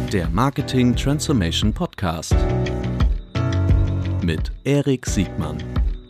Der Marketing Transformation Podcast mit Erik Siegmann.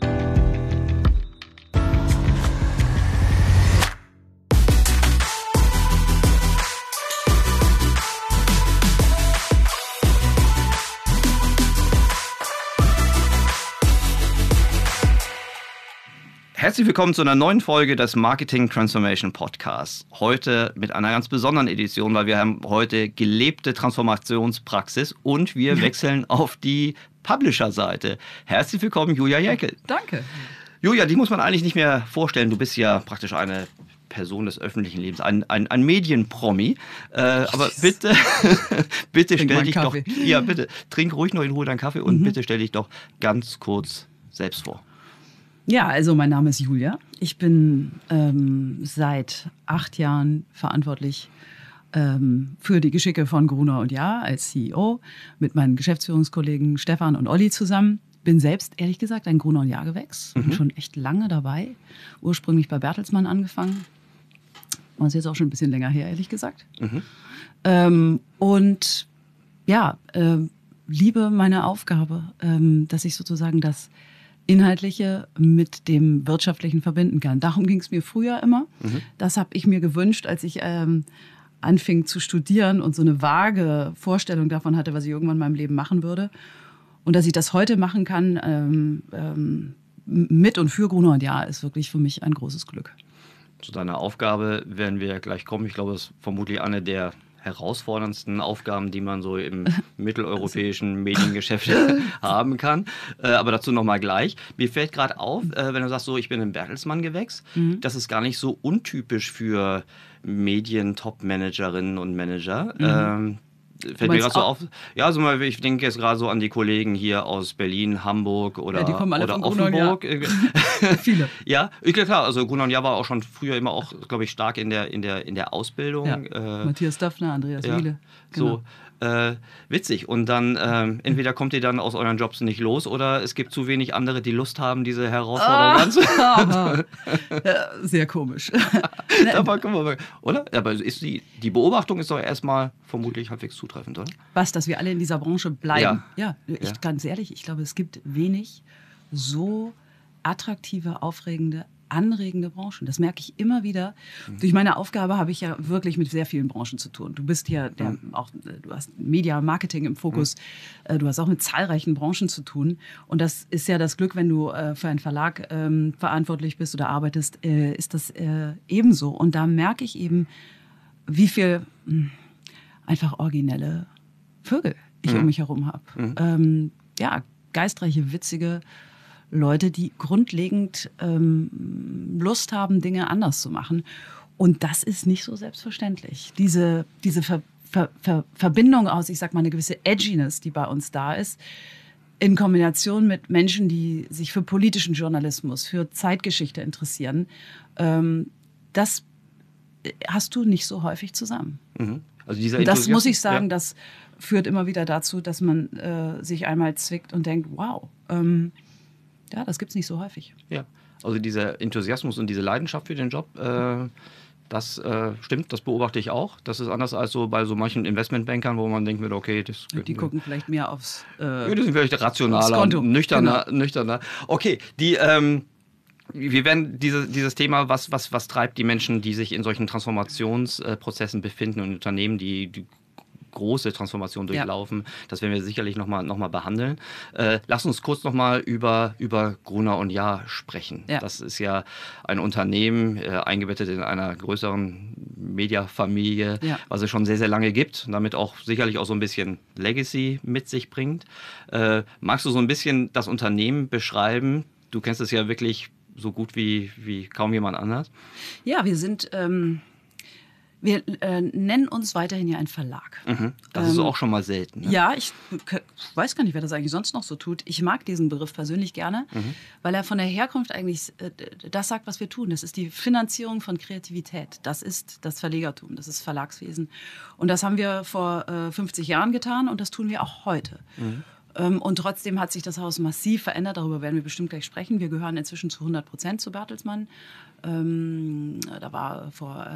Herzlich willkommen zu einer neuen Folge des Marketing Transformation Podcasts. Heute mit einer ganz besonderen Edition, weil wir haben heute gelebte Transformationspraxis und wir wechseln auf die Publisher-Seite. Herzlich willkommen, Julia Jäckel. Danke. Julia, die muss man eigentlich nicht mehr vorstellen. Du bist ja praktisch eine Person des öffentlichen Lebens, ein Medienpromi. Aber bitte, bitte stell dich doch, ja bitte, trink ruhig noch in Ruhe deinen Kaffee und bitte stell dich doch ganz kurz selbst vor. Ja, also mein Name ist Julia. Ich bin seit 8 Jahren verantwortlich für die Geschicke von Gruner + Jahr als CEO mit meinen Geschäftsführungskollegen Stefan und Olli zusammen. Bin selbst, ehrlich gesagt, ein Gruner + Jahr-Gewächs. Bin schon echt lange dabei. Ursprünglich bei Bertelsmann angefangen. Und ist jetzt auch schon ein bisschen länger her, ehrlich gesagt. Und ja, liebe meine Aufgabe, dass ich sozusagen das Inhaltliche mit dem Wirtschaftlichen verbinden kann. Darum ging es mir früher immer. Das habe ich mir gewünscht, als ich anfing zu studieren und so eine vage Vorstellung davon hatte, was ich irgendwann in meinem Leben machen würde. Und dass ich das heute machen kann, mit und für Gruner + Jahr, ist wirklich für mich ein großes Glück. Zu deiner Aufgabe werden wir gleich kommen. Ich glaube, das ist vermutlich eine der herausforderndsten Aufgaben, die man so im mitteleuropäischen Mediengeschäft haben kann. Aber dazu nochmal gleich. Mir fällt gerade auf, wenn du sagst, so, ich bin ein Bertelsmann-Gewächs, das ist gar nicht so untypisch für Medien-Top-Managerinnen und Manager. Fällt mir gerade so auf. Ja, also mal, ich denke jetzt gerade so an die Kollegen hier aus Berlin, Hamburg oder, die kommen alle oder von Offenburg. Viele. Ja, klar. Also Gruner + Jahr war auch schon früher immer auch, glaube ich, stark in der Ausbildung. Ja. Matthias Döpfner, Andreas Wiele. Genau. So. Witzig. Und dann entweder kommt ihr dann aus euren Jobs nicht los oder es gibt zu wenig andere, die Lust haben, diese Herausforderung anzunehmen. Sehr komisch. Aber guck mal, oder? Aber ist die Beobachtung ist doch erstmal vermutlich halbwegs zutreffend, oder? Was, dass wir alle in dieser Branche bleiben? Ja. Ganz ehrlich, ich glaube, es gibt wenig so attraktive, aufregende, anregende Branchen. Das merke ich immer wieder. Durch meine Aufgabe habe ich ja wirklich mit sehr vielen Branchen zu tun. Du bist ja auch, du hast Media, Marketing im Fokus. Du hast auch mit zahlreichen Branchen zu tun. Und das ist ja das Glück, wenn du für einen Verlag verantwortlich bist oder arbeitest, ist das ebenso. Und da merke ich eben, wie viel einfach originelle Vögel ich um mich herum habe. Geistreiche, witzige Leute, die grundlegend Lust haben, Dinge anders zu machen. Und das ist nicht so selbstverständlich. Diese Verbindung aus, ich sag mal, eine gewisse Edginess, die bei uns da ist, in Kombination mit Menschen, die sich für politischen Journalismus, für Zeitgeschichte interessieren, das hast du nicht so häufig zusammen. Also dieser und das muss ich sagen, das führt immer wieder dazu, dass man sich einmal zwickt und denkt, wow, ja, das gibt es nicht so häufig. Ja, also dieser Enthusiasmus und diese Leidenschaft für den Job, das stimmt, das beobachte ich auch. Das ist anders als so bei so manchen Investmentbankern, wo man denkt, okay, das... Die gucken vielleicht mehr aufs die sind vielleicht rationaler, nüchterner. Okay, wir werden dieses Thema, was treibt die Menschen, die sich in solchen Transformationsprozessen befinden und Unternehmen, die große Transformation durchlaufen. Das werden wir sicherlich noch mal behandeln. Lass uns kurz noch mal über Gruner + Jahr sprechen. Ja. Das ist ja ein Unternehmen, eingebettet in einer größeren Mediafamilie, was es schon sehr, sehr lange gibt und damit auch sicherlich auch so ein bisschen Legacy mit sich bringt. Magst du so ein bisschen das Unternehmen beschreiben? Du kennst es ja wirklich so gut wie kaum jemand anders. Ja, wir sind... Wir nennen uns weiterhin ja ein Verlag. Das ist auch schon mal selten. Ne? Ja, ich weiß gar nicht, wer das eigentlich sonst noch so tut. Ich mag diesen Begriff persönlich gerne, weil er von der Herkunft eigentlich das sagt, was wir tun. Das ist die Finanzierung von Kreativität. Das ist das Verlegertum, das ist Verlagswesen. Und das haben wir vor 50 Jahren getan und das tun wir auch heute. Und trotzdem hat sich das Haus massiv verändert. Darüber werden wir bestimmt gleich sprechen. Wir gehören inzwischen zu 100% zu Bertelsmann. Da war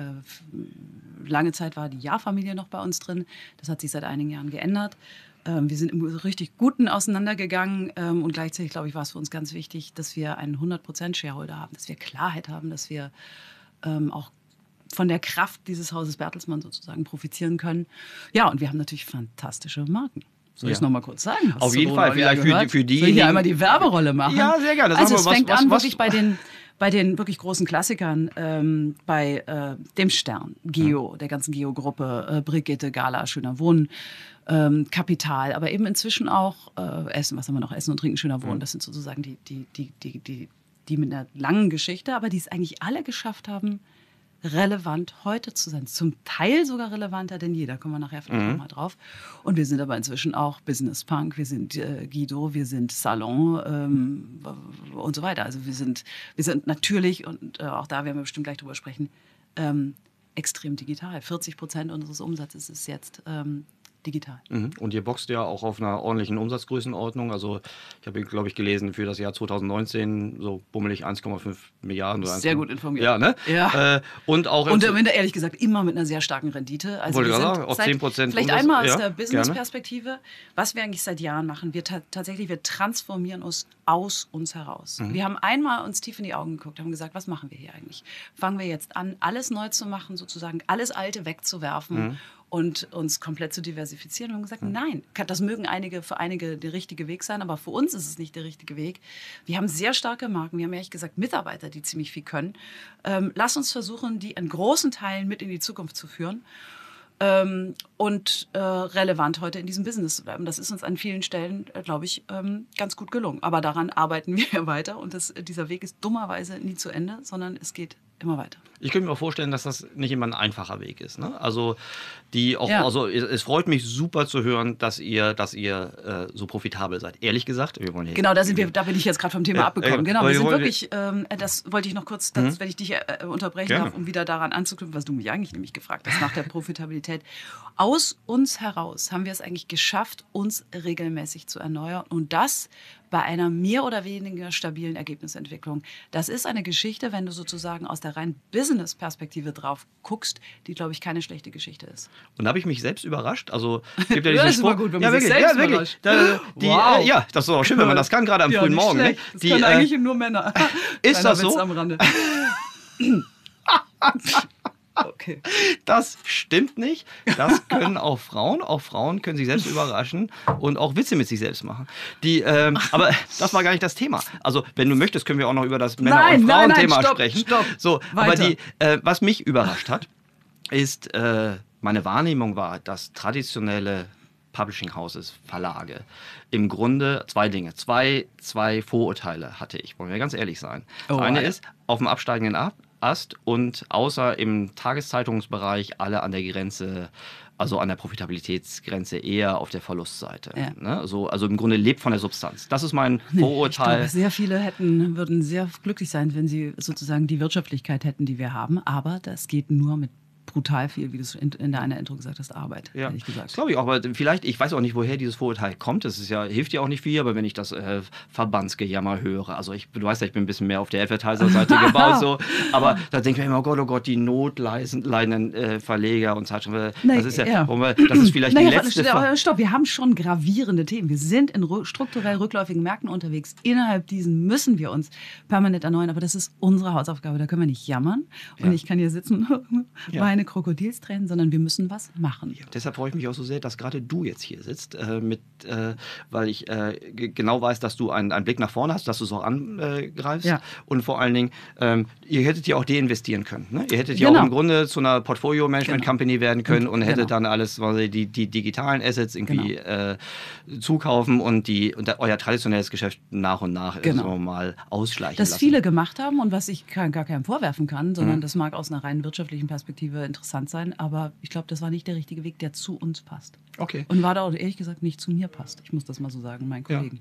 lange Zeit war die Jahr-Familie noch bei uns drin. Das hat sich seit einigen Jahren geändert. Wir sind im richtig Guten auseinandergegangen. Und gleichzeitig, glaube ich, war es für uns ganz wichtig, dass wir einen 100% Shareholder haben, dass wir Klarheit haben, dass wir auch von der Kraft dieses Hauses Bertelsmann sozusagen profitieren können. Ja, und wir haben natürlich fantastische Marken. Soll ich es nochmal kurz sagen? Auf jeden Fall, vielleicht für die. Soll ich hier einmal die Werberolle machen? Ja, sehr gerne. Also es fängt an wirklich bei den wirklich großen Klassikern, bei dem Stern, Geo, der ganzen Geo-Gruppe, Brigitte, Gala, Schöner Wohnen, Kapital, aber eben inzwischen auch Essen, was haben wir noch? Essen und Trinken, Schöner Wohnen. Das sind sozusagen die mit einer langen Geschichte, aber die es eigentlich alle geschafft haben, relevant heute zu sein. Zum Teil sogar relevanter denn je. Da kommen wir nachher vielleicht nochmal drauf. Und wir sind aber inzwischen auch Business Punk, wir sind Guido, wir sind Salon und so weiter. Also wir sind natürlich, und auch da werden wir bestimmt gleich drüber sprechen, extrem digital. 40% unseres Umsatzes ist jetzt digital. Und ihr boxt ja auch auf einer ordentlichen Umsatzgrößenordnung. Also ich habe, glaube ich, gelesen, für das Jahr 2019 so bummelig 1,5 Milliarden. Oder sehr gut informiert. Ja, ne? Ja. Und auch und ehrlich gesagt immer mit einer sehr starken Rendite. Also wollte wir sagen, auf 10%. Vielleicht einmal aus der Business-Perspektive, was wir eigentlich seit Jahren machen. Wir transformieren uns aus uns heraus. Wir haben einmal uns tief in die Augen geguckt, haben gesagt, was machen wir hier eigentlich? Fangen wir jetzt an, alles neu zu machen, sozusagen alles Alte wegzuwerfen und uns komplett zu diversifizieren. Wir haben gesagt, nein, das mögen für einige der richtige Weg sein, aber für uns ist es nicht der richtige Weg. Wir haben sehr starke Marken, wir haben ehrlich gesagt Mitarbeiter, die ziemlich viel können. Lass uns versuchen, die in großen Teilen mit in die Zukunft zu führen und relevant heute in diesem Business zu bleiben. Das ist uns an vielen Stellen, glaube ich, ganz gut gelungen. Aber daran arbeiten wir weiter und dieser Weg ist dummerweise nie zu Ende, sondern es geht immer weiter. Ich könnte mir auch vorstellen, dass das nicht immer ein einfacher Weg ist. Ne? Also also es freut mich super zu hören, dass ihr so profitabel seid. Ehrlich gesagt, wir wollen genau, da bin ich jetzt gerade vom Thema abgekommen. Genau, wir sind wirklich, das wollte ich noch kurz, wenn ich dich unterbrechen darf, um wieder daran anzuknüpfen, was du mich eigentlich nämlich gefragt hast, nach der Profitabilität. Aus uns heraus haben wir es eigentlich geschafft, uns regelmäßig zu erneuern und das bei einer mehr oder weniger stabilen Ergebnisentwicklung. Das ist eine Geschichte, wenn du sozusagen aus der reinen Business-Perspektive drauf guckst, die, glaube ich, keine schlechte Geschichte ist. Und da habe ich mich selbst überrascht. Also, gibt ja diesen das ist immer gut, wenn man sich selbst überrascht. Wow. Ja, das ist auch schön, wenn man das kann, gerade am frühen Morgen. Ne? Das können eigentlich nur Männer. Ist das so? Am Rande. Okay. Das stimmt nicht. Das können auch Frauen. Auch Frauen können sich selbst überraschen und auch Witze mit sich selbst machen. Aber das war gar nicht das Thema. Also, wenn du möchtest, können wir auch noch über das Männer- und Frauenthema sprechen. Stopp. So, aber was mich überrascht hat, ist, meine Wahrnehmung war, dass traditionelle Publishing Houses, Verlage, im Grunde zwei Dinge, zwei Vorurteile hatte ich, wollen wir ganz ehrlich sein. Das eine ist, auf dem absteigenden Ast und außer im Tageszeitungsbereich alle an der Grenze, also an der Profitabilitätsgrenze eher auf der Verlustseite. Ja. Ne? Also im Grunde lebt von der Substanz. Das ist mein Vorurteil. Ich glaube, sehr viele würden sehr glücklich sein, wenn sie sozusagen die Wirtschaftlichkeit hätten, die wir haben. Aber das geht nur mit brutal viel, wie du es in deiner Intro gesagt hast, Arbeit, ehrlich gesagt. Das glaube ich auch, aber vielleicht, ich weiß auch nicht, woher dieses Vorurteil kommt. Das hilft ja auch nicht viel, aber wenn ich das Verbandsgejammer höre, also du weißt ja, ich bin ein bisschen mehr auf der Advertiser-Seite gebaut, so, aber da denke ich mir immer, oh Gott, die notleidenden Verleger und Zeitschriften, das ist vielleicht die letzte... Stopp, wir haben schon gravierende Themen. Wir sind in strukturell rückläufigen Märkten unterwegs. Innerhalb diesen müssen wir uns permanent erneuern, aber das ist unsere Hausaufgabe, da können wir nicht jammern und ich kann hier sitzen meine Krokodilstränen, sondern wir müssen was machen. Ja, deshalb freue ich mich auch so sehr, dass gerade du jetzt hier sitzt, weil ich genau weiß, dass du einen Blick nach vorne hast, dass du es auch angreifst und vor allen Dingen, ihr hättet ja auch deinvestieren können. Ne? Ihr hättet ja auch im Grunde zu einer Portfolio-Management-Company werden können und hättet dann alles, die digitalen Assets irgendwie zukaufen und euer traditionelles Geschäft nach und nach mal ausschleichen lassen. Das viele gemacht haben und was ich gar keinem vorwerfen kann, sondern das mag aus einer rein wirtschaftlichen Perspektive interessant sein, aber ich glaube, das war nicht der richtige Weg, der zu uns passt. Okay. Und war da auch ehrlich gesagt nicht zu mir passt. Ich muss das mal so sagen, meinen Kollegen.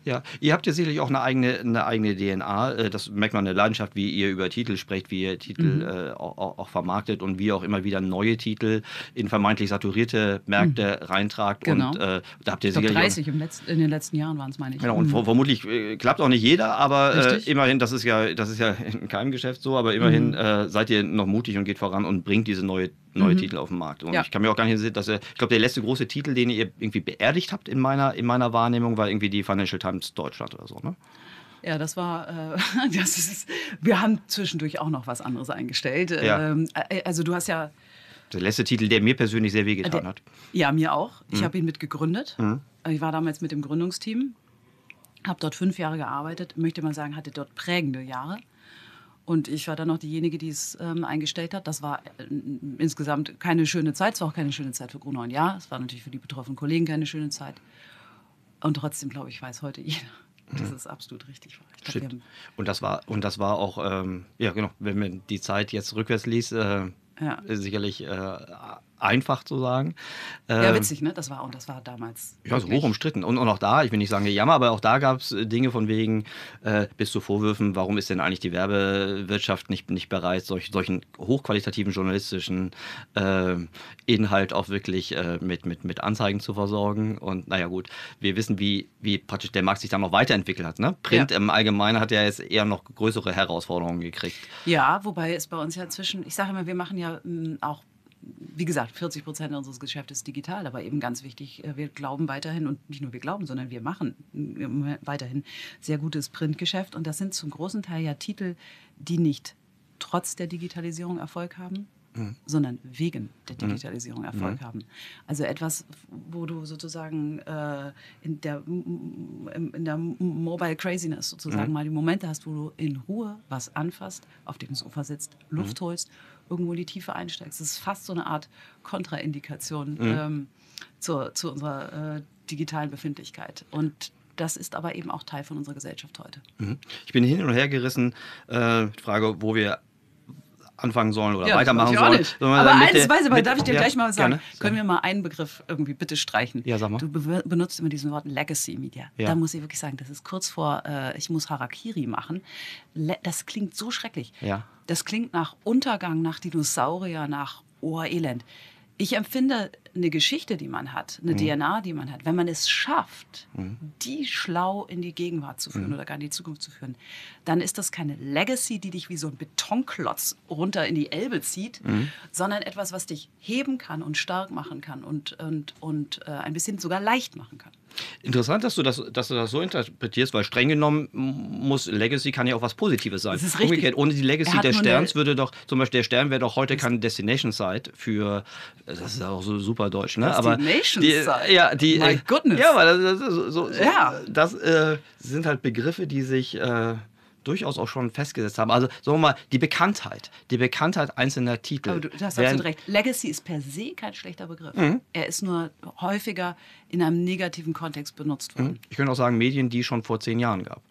Ja, ihr habt ja sicherlich auch eine eigene DNA. Das merkt man, eine Leidenschaft, wie ihr über Titel sprecht, wie ihr Titel auch vermarktet und wie ihr auch immer wieder neue Titel in vermeintlich saturierte Märkte reintragt. Genau. Und da habt ihr Ich glaube, sicherlich 30 in den letzten Jahren waren es, meine ich. Genau, und vermutlich klappt auch nicht jeder, aber immerhin, das ist ja in keinem Geschäft so, aber immerhin seid ihr noch mutig und geht voran und bringt diese neue Titel auf den Markt. Und ich kann mir auch gar nicht sehen, ich glaube, der letzte große Titel, den ihr irgendwie beerdigt habt in meiner Wahrnehmung, war irgendwie die Financial Times Deutschland oder so, ne? Ja, das war, wir haben zwischendurch auch noch was anderes eingestellt. Ja. Also du hast ja... Der letzte Titel, der mir persönlich sehr wehgetan hat. Ja, mir auch. Ich habe ihn mitgegründet. Ich war damals mit dem Gründungsteam, habe dort 5 Jahre gearbeitet, möchte mal sagen, hatte dort prägende Jahre. Und ich war dann noch diejenige, die es eingestellt hat. Das war insgesamt keine schöne Zeit. Es war auch keine schöne Zeit für Gruner & Jahr. Es war natürlich für die betroffenen Kollegen keine schöne Zeit. Und trotzdem, glaube ich, weiß heute jeder, dass es absolut richtig war. Ich glaub, und das war auch, ja genau, wenn man die Zeit jetzt rückwärts liest, sicherlich einfach zu sagen. Ja, witzig, ne? Das war damals. Ja, so hoch umstritten. Und auch da, ich will nicht sagen Gejammer, aber auch da gab es Dinge von wegen, bis zu Vorwürfen, warum ist denn eigentlich die Werbewirtschaft nicht bereit, solchen hochqualitativen journalistischen Inhalt auch wirklich mit Anzeigen zu versorgen. Und naja gut, wir wissen, wie praktisch der Markt sich dann noch weiterentwickelt hat. Ne? Print im Allgemeinen hat ja jetzt eher noch größere Herausforderungen gekriegt. Ja, wobei es bei uns ja inzwischen, ich sage immer, wir machen ja auch, wie gesagt, 40% unseres Geschäftes ist digital, aber eben ganz wichtig, wir glauben weiterhin, und nicht nur wir glauben, sondern wir machen weiterhin sehr gutes Printgeschäft. Und das sind zum großen Teil ja Titel, die nicht trotz der Digitalisierung Erfolg haben, sondern wegen der Digitalisierung Erfolg haben. Also etwas, wo du sozusagen in der Mobile Craziness sozusagen mal die Momente hast, wo du in Ruhe was anfasst, auf dem Sofa sitzt, Luft holst, irgendwo in die Tiefe einsteigst. Das ist fast so eine Art Kontraindikation zu unserer digitalen Befindlichkeit. Und das ist aber eben auch Teil von unserer Gesellschaft heute. Ich bin hin und her gerissen, Frage, wo wir anfangen sollen oder weitermachen sollen. Aber darf ich dir gleich mal sagen, gerne. Können wir mal einen Begriff irgendwie bitte streichen? Ja, sag mal. Du benutzt immer diesen Wort Legacy Media. Ja. Da muss ich wirklich sagen, das ist kurz vor, ich muss Harakiri machen. Das klingt so schrecklich. Ja. Das klingt nach Untergang, nach Dinosaurier, nach Elend. Ich empfinde eine Geschichte, die man hat, eine DNA, die man hat, wenn man es schafft, die schlau in die Gegenwart zu führen oder gar in die Zukunft zu führen, dann ist das keine Legacy, die dich wie so ein Betonklotz runter in die Elbe zieht, sondern etwas, was dich heben kann und stark machen kann und ein bisschen sogar leicht machen kann. Interessant, dass du das so interpretierst, weil streng genommen muss Legacy kann ja auch was Positives sein. Das ist richtig. Umgekehrt, ohne die Legacy des Sterns würde doch, zum Beispiel der Stern wäre doch heute keine Destination Site für, das ist auch so super deutsch, ne? Destination Site? My goodness. Ja, aber das sind halt Begriffe, die sich durchaus auch schon festgesetzt haben. Also sagen wir mal, die Bekanntheit einzelner Titel. Aber du hast absolut recht. Legacy ist per se kein schlechter Begriff. Er ist nur häufiger in einem negativen Kontext benutzt worden. Ich könnte auch sagen, Medien, die es schon vor 10 Jahren gab.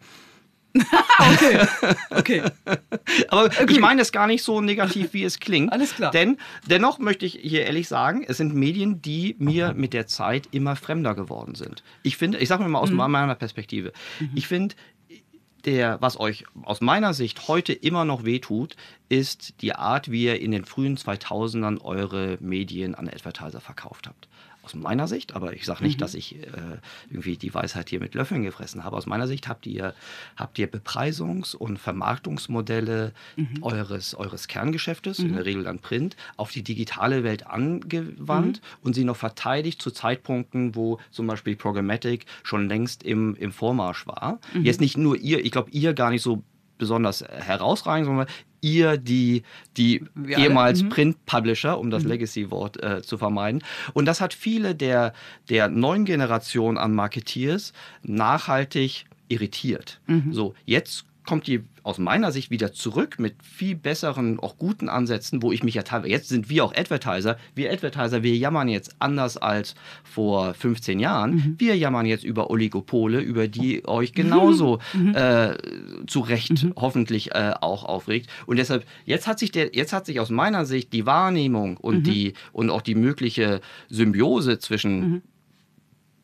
Okay. Aber ich meine es gar nicht so negativ, wie es klingt. Alles klar. Denn dennoch möchte ich hier ehrlich sagen, es sind Medien, die mir mit der Zeit immer fremder geworden sind. Ich sage mir mal aus meiner Perspektive, ich finde, was euch aus meiner Sicht heute immer noch wehtut, ist die Art, wie ihr in den frühen 2000ern eure Medien an Advertiser verkauft habt. Aus meiner Sicht, aber ich sage nicht, dass ich irgendwie die Weisheit hier mit Löffeln gefressen habe. Aus meiner Sicht habt ihr Bepreisungs- und Vermarktungsmodelle eures Kerngeschäftes, in der Regel dann Print, auf die digitale Welt angewandt und sie noch verteidigt zu Zeitpunkten, wo zum Beispiel Programmatic schon längst im Vormarsch war. Jetzt nicht nur ihr, ich glaube, ihr gar nicht so besonders herausragend, sondern ihr, die ehemals Print-Publisher, um das Legacy-Wort zu vermeiden. Und das hat viele der neuen Generation an Marketeers nachhaltig irritiert. So, jetzt kommt die aus meiner Sicht wieder zurück mit viel besseren, auch guten Ansätzen, wo ich mich ja teilweise, jetzt sind wir auch Advertiser, wir jammern jetzt anders als vor 15 Jahren, wir jammern jetzt über Oligopole, über die euch genauso zu Recht hoffentlich auch aufregt. Und deshalb, jetzt hat sich aus meiner Sicht die Wahrnehmung und auch die mögliche Symbiose zwischen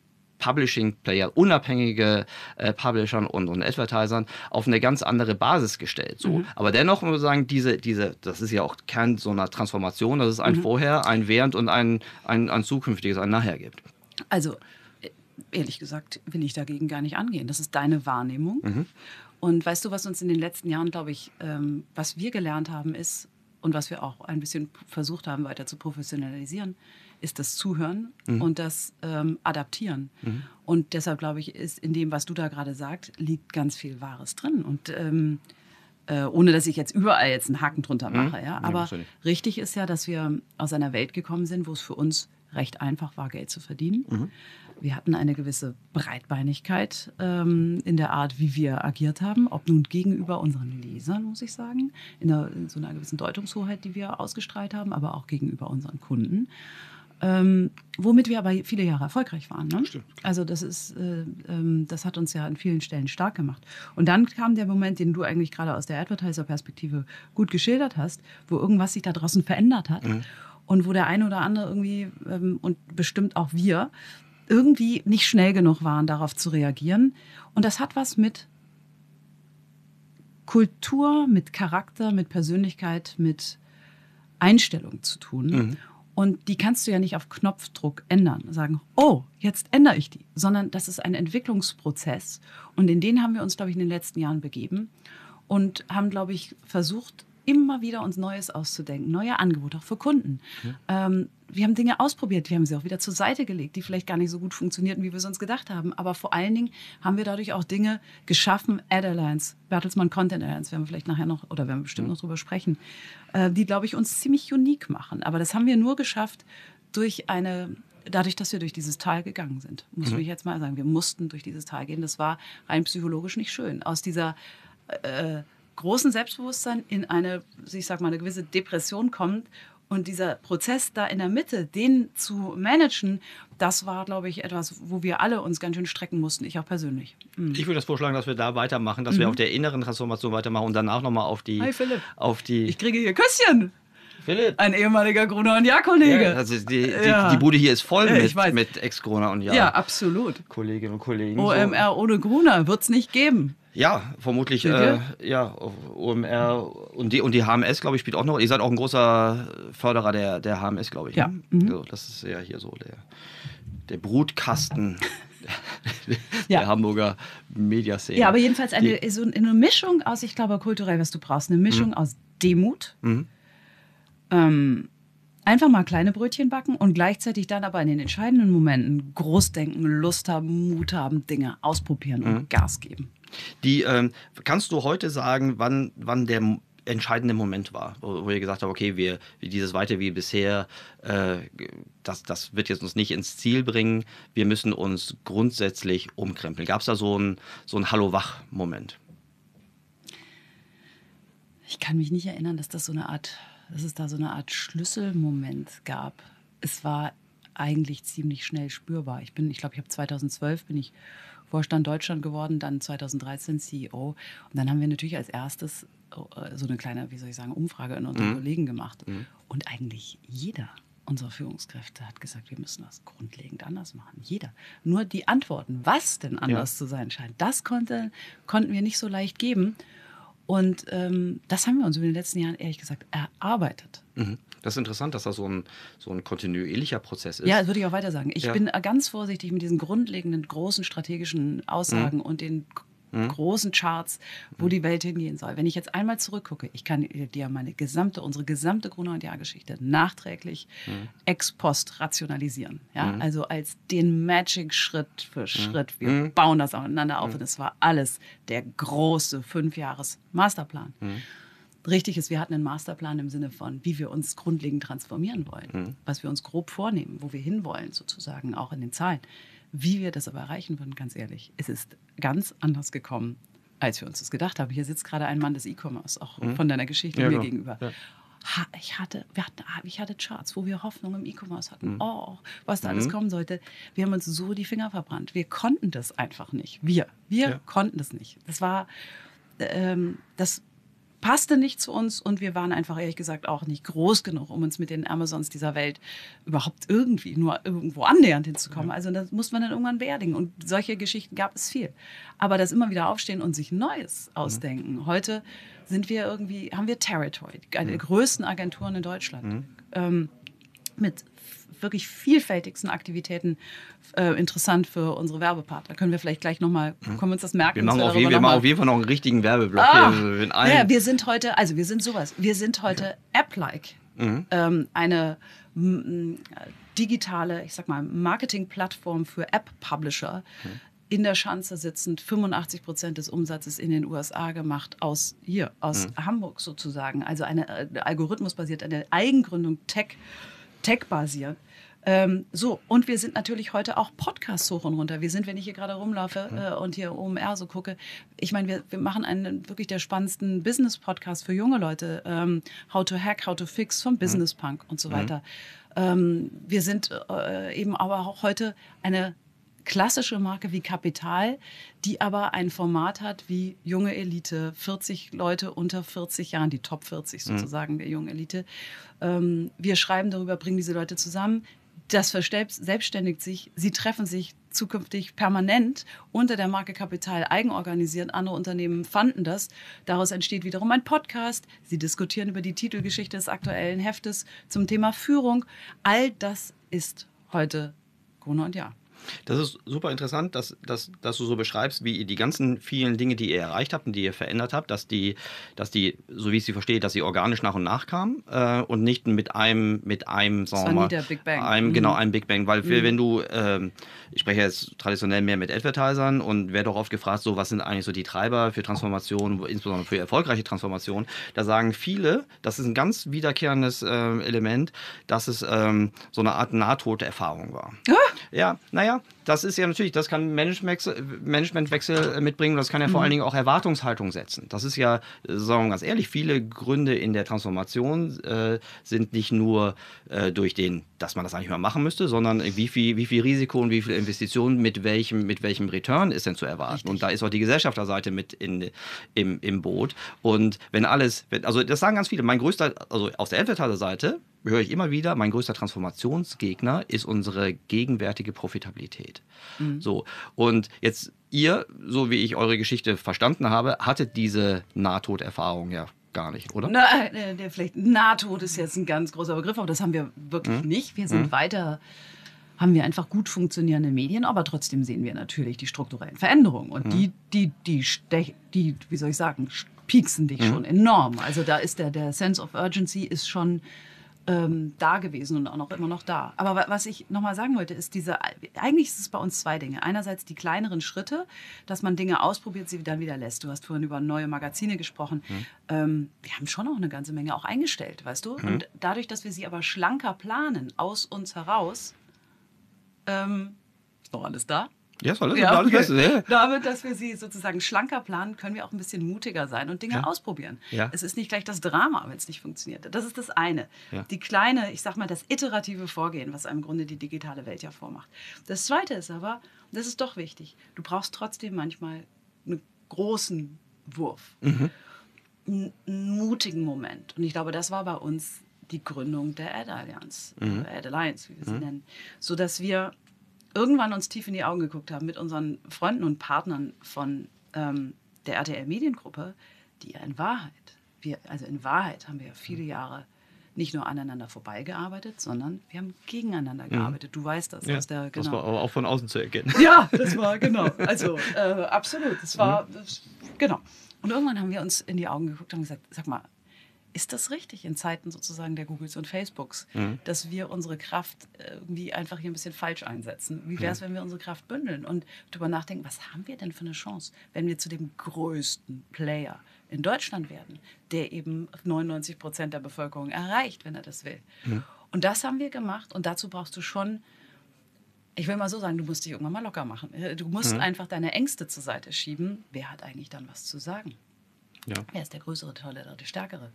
Publishing-Player, unabhängige Publishern und Advertisern auf eine ganz andere Basis gestellt. So. Aber dennoch muss man sagen, das ist ja auch Kern so einer Transformation, dass es ein Vorher, ein Während und ein zukünftiges, ein Nachher gibt. Also, ehrlich gesagt, will ich dagegen gar nicht angehen. Das ist deine Wahrnehmung. Und weißt du, was uns in den letzten Jahren, glaube ich, was wir gelernt haben ist, und was wir auch ein bisschen versucht haben, weiter zu professionalisieren, ist das Zuhören und das Adaptieren. Und deshalb, glaube ich, ist in dem, was du da gerade sagst, liegt ganz viel Wahres drin. Und ohne, dass ich jetzt überall jetzt einen Haken drunter mache. Ja? Aber richtig ist ja, dass wir aus einer Welt gekommen sind, wo es für uns recht einfach war, Geld zu verdienen. Wir hatten eine gewisse Breitbeinigkeit in der Art, wie wir agiert haben, ob nun gegenüber unseren Lesern, muss ich sagen, in so einer gewissen Deutungshoheit, die wir ausgestrahlt haben, aber auch gegenüber unseren Kunden. Womit wir aber viele Jahre erfolgreich waren. Ne? Stimmt. Also das hat uns ja an vielen Stellen stark gemacht. Und dann kam der Moment, den du eigentlich gerade aus der Advertiser-Perspektive gut geschildert hast, wo irgendwas sich da draußen verändert hat und wo der eine oder andere irgendwie, und bestimmt auch wir, irgendwie nicht schnell genug waren, darauf zu reagieren. Und das hat was mit Kultur, mit Charakter, mit Persönlichkeit, mit Einstellung zu tun. Und die kannst du ja nicht auf Knopfdruck ändern. Sagen, oh, jetzt ändere ich die. Sondern das ist ein Entwicklungsprozess. Und in den haben wir uns, glaube ich, in den letzten Jahren begeben. Und haben, glaube ich, versucht, immer wieder uns Neues auszudenken. Neue Angebote, auch für Kunden. Wir haben Dinge ausprobiert. Wir haben sie auch wieder zur Seite gelegt, die vielleicht gar nicht so gut funktionierten, wie wir es uns gedacht haben. Aber vor allen Dingen haben wir dadurch auch Dinge geschaffen. Ad Alliance, Bertelsmann Content Alliance, werden wir vielleicht nachher noch, oder werden wir bestimmt noch drüber sprechen, die, glaube ich, uns ziemlich unique machen. Aber das haben wir nur geschafft dadurch, dass wir durch dieses Tal gegangen sind. Muss ich jetzt mal sagen, wir mussten durch dieses Tal gehen. Das war rein psychologisch nicht schön. Aus dieser großen Selbstbewusstsein in eine, ich sag mal, eine gewisse Depression kommt. Und dieser Prozess da in der Mitte, den zu managen, das war, glaube ich, etwas, wo wir alle uns ganz schön strecken mussten, ich auch persönlich. Ich würde das vorschlagen, dass wir da weitermachen, dass wir auf der inneren Transformation weitermachen und danach nochmal auf die... Hi Philipp, auf die ich kriege hier Küsschen. Philipp. Ein ehemaliger Gruner und Jahr-Kollege. Ja, also die Bude hier ist voll mit Ex-Gruner und Jahr. Ja, absolut. Kolleginnen und Kollegen. OMR ohne Gruner wird es nicht geben. Ja, vermutlich, OMR und die HMS, glaube ich, spielt auch noch. Ihr seid auch ein großer Förderer der HMS, glaube ich. Ja. Ne? Also, das ist ja hier so der Brutkasten der Hamburger Mediaszene. Ja, aber jedenfalls eine Mischung aus, ich glaube, kulturell, was du brauchst, eine Mischung aus Demut, einfach mal kleine Brötchen backen und gleichzeitig dann aber in den entscheidenden Momenten groß denken, Lust haben, Mut haben, Dinge ausprobieren und Gas geben. Kannst du heute sagen, wann der entscheidende Moment war, wo ihr gesagt habt, okay, wir dieses weiter wie bisher, das wird jetzt uns nicht ins Ziel bringen, wir müssen uns grundsätzlich umkrempeln. Gab es da so einen Hallo-Wach-Moment? Ich kann mich nicht erinnern, dass es da so eine Art Schlüsselmoment gab. Es war eigentlich ziemlich schnell spürbar. Ich glaube, ich habe 2012 bin ich Vorstand Deutschland geworden, dann 2013 CEO. Und dann haben wir natürlich als erstes so eine kleine, Umfrage in unseren Kollegen gemacht. Und eigentlich jeder unserer Führungskräfte hat gesagt, wir müssen das grundlegend anders machen. Jeder. Nur die Antworten, was denn anders zu sein scheint, das konnten wir nicht so leicht geben. Und das haben wir uns über den letzten Jahren, ehrlich gesagt, erarbeitet. Das ist interessant, dass das so ein kontinuierlicher Prozess ist. Ja, das würde ich auch weiter sagen. Ich bin ganz vorsichtig mit diesen grundlegenden, großen strategischen Aussagen und den großen Charts, wo die Welt hingehen soll. Wenn ich jetzt einmal zurückgucke, ich kann dir unsere gesamte Gruner- und Jahr-Geschichte nachträglich ex post rationalisieren. Ja? Also als den Magic Schritt für Schritt. Wir bauen das aufeinander auf und es war alles der große 5-Jahres-Masterplan. Richtig ist, wir hatten einen Masterplan im Sinne von, wie wir uns grundlegend transformieren wollen, was wir uns grob vornehmen, wo wir hinwollen sozusagen, auch in den Zahlen. Wie wir das aber erreichen würden, ganz ehrlich, es ist ganz anders gekommen, als wir uns das gedacht haben. Hier sitzt gerade ein Mann des E-Commerce, auch von deiner Geschichte mir gegenüber. Ja. Ich hatte Charts, wo wir Hoffnung im E-Commerce hatten. Oh, was da alles kommen sollte. Wir haben uns so die Finger verbrannt. Wir konnten das einfach nicht. Wir konnten das nicht. Das war, das passte nicht zu uns und wir waren einfach ehrlich gesagt auch nicht groß genug, um uns mit den Amazons dieser Welt überhaupt irgendwie nur irgendwo annähernd hinzukommen. Also das muss man dann irgendwann beerdigen und solche Geschichten gab es viel. Aber das immer wieder aufstehen und sich Neues ausdenken. Heute haben wir Territory, eine der größten Agenturen in Deutschland, mit wirklich vielfältigsten Aktivitäten, interessant für unsere Werbepartner. Können wir vielleicht gleich nochmal, können wir uns das merken? Wir machen auf jeden Fall noch einen richtigen Werbeblock. Wir sind heute App-like. Eine digitale, ich sag mal, Marketingplattform für App-Publisher. In der Schanze sitzend, 85% des Umsatzes in den USA gemacht, aus Hamburg sozusagen. Also eine algorithmusbasiert, eine Eigengründung, Tech-basiert. Und wir sind natürlich heute auch Podcasts hoch und runter. Wir sind, wenn ich hier gerade rumlaufe und hier OMR so gucke, ich meine, wir machen einen wirklich der spannendsten Business-Podcast für junge Leute. How to Hack, How to Fix vom Business Punk und so weiter. Wir sind eben aber auch heute eine klassische Marke wie Kapital, die aber ein Format hat wie junge Elite, 40 Leute unter 40 Jahren, die Top 40 sozusagen der jungen Elite. Wir schreiben darüber, bringen diese Leute zusammen. Das verselbstständigt sich. Sie treffen sich zukünftig permanent unter der Marke Kapital eigenorganisiert. Andere Unternehmen fanden das. Daraus entsteht wiederum ein Podcast. Sie diskutieren über die Titelgeschichte des aktuellen Heftes zum Thema Führung. All das ist heute Gruner und Jahr. Das ist super interessant, dass du so beschreibst, wie ihr die ganzen vielen Dinge, die ihr erreicht habt und die ihr verändert habt, dass die, so wie ich sie verstehe, dass sie organisch nach und nach kamen und nicht mit einem, sagen wir mal, der Big Bang. Einem Big Bang. Weil wenn du, ich spreche jetzt traditionell mehr mit Advertisern und werde auch oft gefragt, so was sind eigentlich so die Treiber für Transformation, insbesondere für erfolgreiche Transformation, da sagen viele, das ist ein ganz wiederkehrendes Element, dass es so eine Art Nahtoderfahrung war. Ja, naja, das ist ja natürlich, das kann Managementwechsel mitbringen, das kann ja vor allen Dingen auch Erwartungshaltung setzen. Das ist ja, sagen wir ganz ehrlich, viele Gründe in der Transformation sind nicht nur durch dass man das eigentlich mal machen müsste, sondern wie viel Risiko und wie viel Investitionen mit welchem Return ist denn zu erwarten. Richtig. Und da ist auch die Gesellschafterseite mit im Boot. Und also das sagen ganz viele, also aus der Advertiser-Seite höre ich immer wieder, mein größter Transformationsgegner ist unsere gegenwärtige Profitabilität. So, und jetzt ihr, so wie ich eure Geschichte verstanden habe, hattet diese Nahtoderfahrung ja gar nicht, oder? Vielleicht Nahtod ist jetzt ein ganz großer Begriff, aber das haben wir wirklich nicht. Wir sind haben wir einfach gut funktionierende Medien, aber trotzdem sehen wir natürlich die strukturellen Veränderungen. Und die wie soll ich sagen, pieksen dich schon enorm. Also da ist der Sense of Urgency ist schon da gewesen und auch noch immer noch da. Aber was ich nochmal sagen wollte, ist eigentlich ist es bei uns zwei Dinge. Einerseits die kleineren Schritte, dass man Dinge ausprobiert, sie dann wieder lässt. Du hast vorhin über neue Magazine gesprochen. Wir haben schon auch eine ganze Menge auch eingestellt, weißt du? Und dadurch, dass wir sie aber schlanker planen, aus uns heraus, ist noch alles da? Ja, ist alles Beste. Ja. Damit, dass wir sie sozusagen schlanker planen, können wir auch ein bisschen mutiger sein und Dinge ausprobieren. Ja. Es ist nicht gleich das Drama, wenn es nicht funktioniert. Das ist das eine. Ja. Die kleine, ich sag mal, das iterative Vorgehen, was einem im Grunde die digitale Welt ja vormacht. Das zweite ist aber, das ist doch wichtig, du brauchst trotzdem manchmal einen großen Wurf. Einen mutigen Moment. Und ich glaube, das war bei uns die Gründung der Ad Alliance, Ad Alliance, wie wir sie nennen. Sodass wir irgendwann uns tief in die Augen geguckt haben mit unseren Freunden und Partnern von der RTL Mediengruppe, die ja in Wahrheit haben wir ja viele Jahre nicht nur aneinander vorbeigearbeitet, sondern wir haben gegeneinander gearbeitet. Du weißt das. Ja, das war aber auch von außen zu erkennen. Ja, das war, genau. Also absolut. Genau. Und irgendwann haben wir uns in die Augen geguckt und gesagt, sag mal, ist das richtig in Zeiten sozusagen der Googles und Facebooks, dass wir unsere Kraft irgendwie einfach hier ein bisschen falsch einsetzen? Wie wäre es, wenn wir unsere Kraft bündeln und darüber nachdenken, was haben wir denn für eine Chance, wenn wir zu dem größten Player in Deutschland werden, der eben 99% der Bevölkerung erreicht, wenn er das will? Und das haben wir gemacht und dazu brauchst du schon, ich will mal so sagen, du musst dich irgendwann mal locker machen. Du musst einfach deine Ängste zur Seite schieben. Wer hat eigentlich dann was zu sagen? Ja. Wer ist der Größere, Tollere, der Stärkere?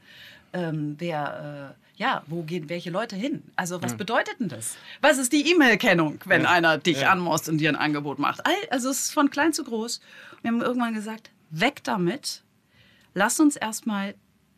Wo gehen welche Leute hin? Also was bedeutet denn das? Was ist die E-Mail-Kennung, wenn einer dich anmorst und dir ein Angebot macht? Also es ist von klein zu groß. Wir haben irgendwann gesagt, weg damit. Lass uns erstmal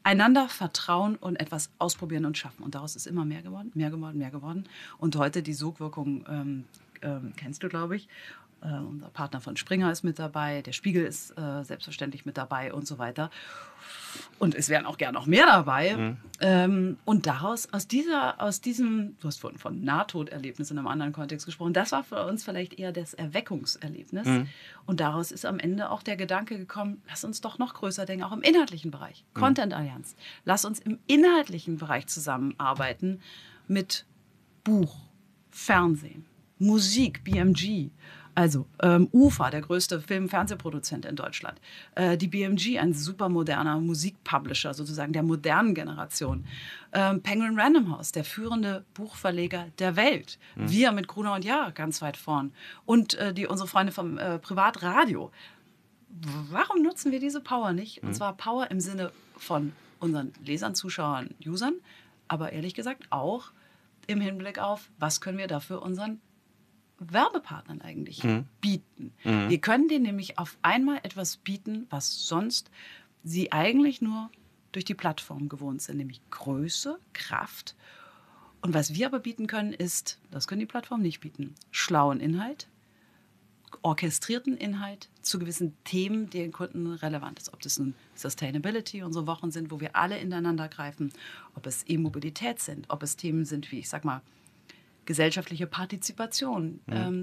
einander vertrauen und etwas ausprobieren und schaffen. Und daraus ist immer mehr geworden, mehr geworden, mehr geworden. Und heute die Sogwirkung kennst du, glaube ich. Unser Partner von Springer ist mit dabei, der Spiegel ist selbstverständlich mit dabei und so weiter. Und es wären auch gern noch mehr dabei. Und daraus, aus diesem, du hast vorhin von Nahtoderlebnis in einem anderen Kontext gesprochen, das war für uns vielleicht eher das Erweckungserlebnis. Und daraus ist am Ende auch der Gedanke gekommen, lass uns doch noch größer denken, auch im inhaltlichen Bereich. Content-Allianz. Lass uns im inhaltlichen Bereich zusammenarbeiten mit Buch, Fernsehen, Musik, BMG. Also UFA, der größte Film-Fernsehproduzent in Deutschland. Die BMG, ein super moderner Musikpublisher, sozusagen der modernen Generation. Penguin Random House, der führende Buchverleger der Welt. Wir mit Gruner und Jahr ganz weit vorn. Und unsere Freunde vom Privatradio. Warum nutzen wir diese Power nicht? Und zwar Power im Sinne von unseren Lesern, Zuschauern, Usern, aber ehrlich gesagt auch im Hinblick auf, was können wir dafür unseren Werbepartnern eigentlich bieten. Wir können denen nämlich auf einmal etwas bieten, was sonst sie eigentlich nur durch die Plattform gewohnt sind, nämlich Größe, Kraft. Und was wir aber bieten können, ist, das können die Plattformen nicht bieten, schlauen Inhalt, orchestrierten Inhalt zu gewissen Themen, die den Kunden relevant ist. Ob das nun Sustainability, unsere Wochen sind, wo wir alle ineinander greifen, ob es E-Mobilität sind, ob es Themen sind wie, ich sag mal, gesellschaftliche Partizipation,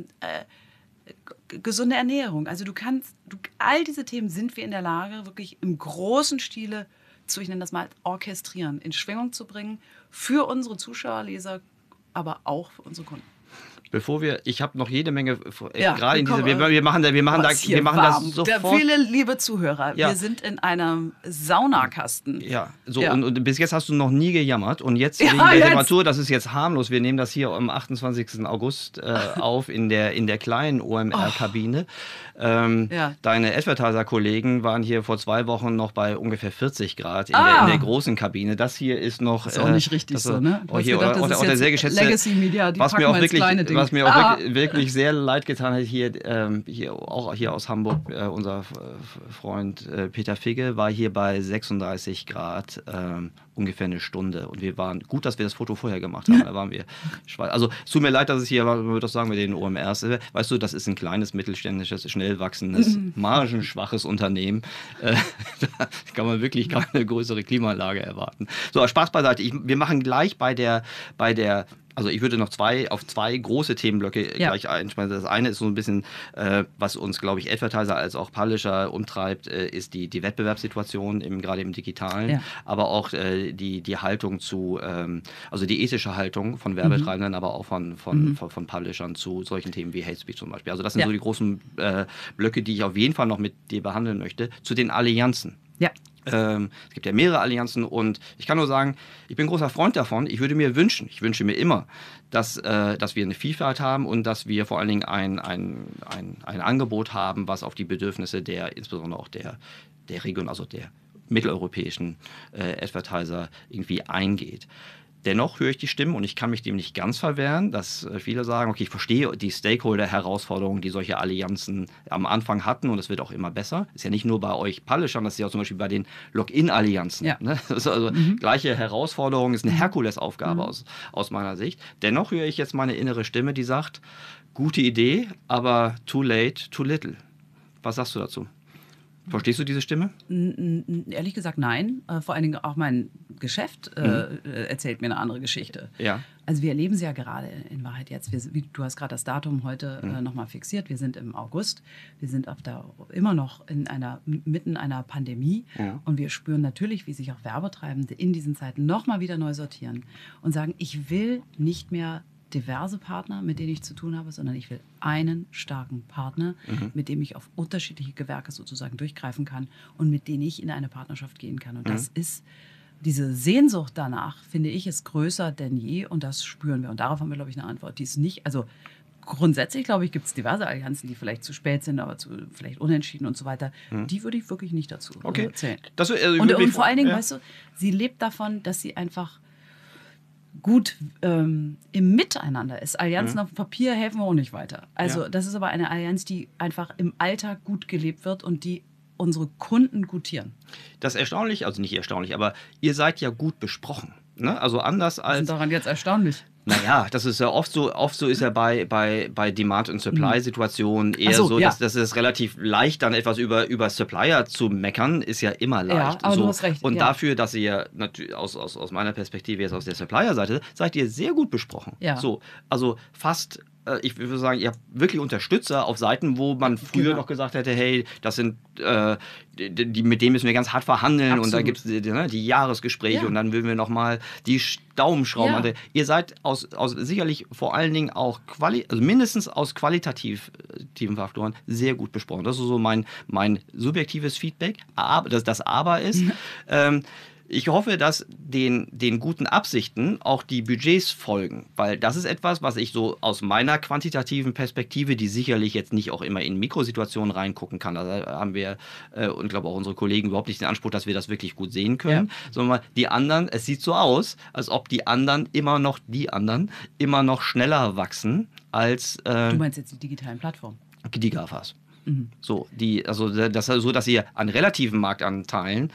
gesunde Ernährung. Also all diese Themen sind wir in der Lage, wirklich im großen Stile ich nenne das mal, orchestrieren, in Schwingung zu bringen, für unsere Zuschauer, Leser, aber auch für unsere Kunden. Ich habe noch jede Menge, gerade in dieser, wir machen das sofort. Viele liebe Zuhörer, wir sind in einem Saunakasten. Und bis jetzt hast du noch nie gejammert und jetzt wegen der Temperatur, das ist jetzt harmlos, wir nehmen das hier am 28. August auf in der kleinen OMR-Kabine. Deine Advertiser-Kollegen waren hier vor 2 Wochen noch bei ungefähr 40 Grad in der großen Kabine. Das hier ist noch... Das ist auch nicht richtig so, ne? Hier, auch der sehr geschätzte Legacy Media, die packen mal ins kleine Ding. Was mir auch wirklich sehr leid getan hat, hier aus Hamburg, unser Freund Peter Figge war hier bei 36 Grad ungefähr eine Stunde. Und wir waren, gut, dass wir das Foto vorher gemacht haben, da waren wir schwarz. Also es tut mir leid, dass es hier, das sagen wir den OMRs, weißt du, das ist ein kleines, mittelständisches, schnell wachsendes, margenschwaches Unternehmen. Da kann man wirklich keine größere Klimaanlage erwarten. So, Spaß beiseite. Wir machen gleich bei der also ich würde noch auf zwei große Themenblöcke gleich einschmeißen. Das eine ist so ein bisschen, was uns, glaube ich, Advertiser als auch Publisher umtreibt, ist die Wettbewerbssituation, gerade im Digitalen, aber auch die Haltung zu, also die ethische Haltung von Werbetreibenden, aber auch von Publishern zu solchen Themen wie Hate Speech zum Beispiel. Also das sind so die großen Blöcke, die ich auf jeden Fall noch mit dir behandeln möchte. Zu den Allianzen. Ja. Es gibt ja mehrere Allianzen und ich kann nur sagen, ich bin großer Freund davon. Ich wünsche mir immer, dass wir eine Vielfalt haben und dass wir vor allen Dingen ein Angebot haben, was auf die Bedürfnisse insbesondere auch der Region, also der mitteleuropäischen Advertiser irgendwie eingeht. Dennoch höre ich die Stimmen und ich kann mich dem nicht ganz verwehren, dass viele sagen, okay, ich verstehe die Stakeholder-Herausforderungen, die solche Allianzen am Anfang hatten und es wird auch immer besser. Ist ja nicht nur bei euch Publishern, das ist ja auch zum Beispiel bei den Login-Allianzen. Ja. Ne? Das ist also gleiche Herausforderung, ist eine Herkulesaufgabe aus meiner Sicht. Dennoch höre ich jetzt meine innere Stimme, die sagt, gute Idee, aber too late, too little. Was sagst du dazu? Verstehst du diese Stimme? Ehrlich gesagt, nein. Vor allen Dingen auch mein Geschäft erzählt mir eine andere Geschichte. Ja. Also wir erleben sie ja gerade in Wahrheit jetzt. Du hast gerade das Datum heute nochmal fixiert. Wir sind im August. Wir sind immer noch mitten einer Pandemie. Ja. Und wir spüren natürlich, wie sich auch Werbetreibende in diesen Zeiten nochmal wieder neu sortieren und sagen, ich will nicht mehr diverse Partner, mit denen ich zu tun habe, sondern ich will einen starken Partner, mit dem ich auf unterschiedliche Gewerke sozusagen durchgreifen kann und mit denen ich in eine Partnerschaft gehen kann. Und das ist, diese Sehnsucht danach, finde ich, ist größer denn je und das spüren wir. Und darauf haben wir, glaube ich, eine Antwort. Die ist nicht, also grundsätzlich, glaube ich, gibt es diverse Allianzen, die vielleicht zu spät sind, aber vielleicht unentschieden und so weiter. Die würde ich wirklich nicht dazu zählen. Und vor allen Dingen, weißt du, sie lebt davon, dass sie einfach gut im Miteinander ist. Allianzen auf dem Papier helfen auch nicht weiter. Also das ist aber eine Allianz, die einfach im Alltag gut gelebt wird und die unsere Kunden gutieren. Das ist erstaunlich, also nicht erstaunlich, aber ihr seid ja gut besprochen. Ne? Also anders als... Was ist daran jetzt erstaunlich? Naja, das ist ja oft so ist ja bei Demand- und Supply-Situationen eher so, ja. dass es relativ leicht dann etwas über Supplier zu meckern, ist ja immer leicht. Ja, aber so. du hast recht. Und ja. dafür, dass ihr natürlich aus meiner Perspektive jetzt aus der Supplier-Seite, seid ihr sehr gut besprochen. Ja. So, also fast... Ich würde sagen, ihr habt wirklich Unterstützer auf Seiten, wo man früher noch gesagt hätte, hey, das sind mit denen müssen wir ganz hart verhandeln. Absolut. Und da gibt es die Jahresgespräche und dann würden wir nochmal die Daumenschrauben. Ja. Ihr seid aus sicherlich vor allen Dingen auch also mindestens aus qualitativen Faktoren sehr gut besprochen. Das ist so mein subjektives Feedback. Aber das Aber ist, ich hoffe, dass den guten Absichten auch die Budgets folgen, weil das ist etwas, was ich so aus meiner quantitativen Perspektive, die sicherlich jetzt nicht auch immer in Mikrosituationen reingucken kann, da haben wir und glaube auch unsere Kollegen überhaupt nicht den Anspruch, dass wir das wirklich gut sehen können, sondern die anderen, es sieht so aus, als ob die anderen immer noch schneller wachsen als... du meinst jetzt die digitalen Plattformen? Die GAFAs. So, dass ihr an relativen Marktanteilen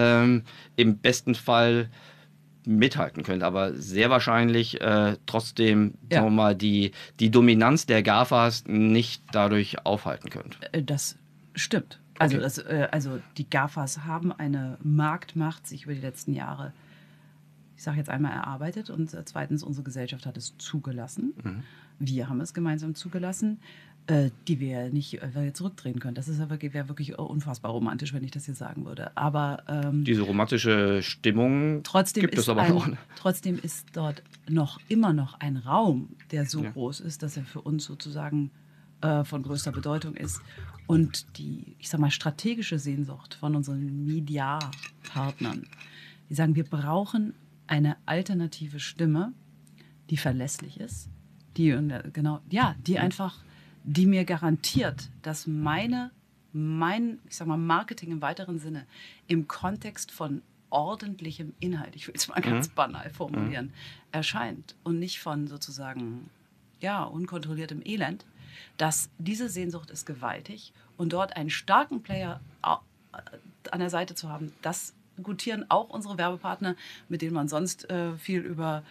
im besten Fall mithalten könnt, aber sehr wahrscheinlich trotzdem sagen wir mal, die Dominanz der GAFAs nicht dadurch aufhalten könnt. Das stimmt. Also, okay. Also die GAFAs haben eine Marktmacht sich über die letzten Jahre, ich sage jetzt einmal, erarbeitet und zweitens, unsere Gesellschaft hat es zugelassen. Wir haben es gemeinsam zugelassen, die wir nicht zurückdrehen können. Das wäre wirklich unfassbar romantisch, wenn ich das hier sagen würde. Aber diese romantische Stimmung gibt es aber auch. Trotzdem ist dort immer noch ein Raum, der so groß ist, dass er für uns sozusagen von größter Bedeutung ist. Und die, ich sag mal, strategische Sehnsucht von unseren Mediapartnern, die sagen, wir brauchen eine alternative Stimme, die verlässlich ist, die einfach, die mir garantiert, dass mein, ich sag mal, Marketing im weiteren Sinne im Kontext von ordentlichem Inhalt, ich will es mal ganz banal formulieren, erscheint und nicht von sozusagen, unkontrolliertem Elend, dass diese Sehnsucht ist gewaltig und dort einen starken Player an der Seite zu haben, das gutieren auch unsere Werbepartner, mit denen man sonst viel über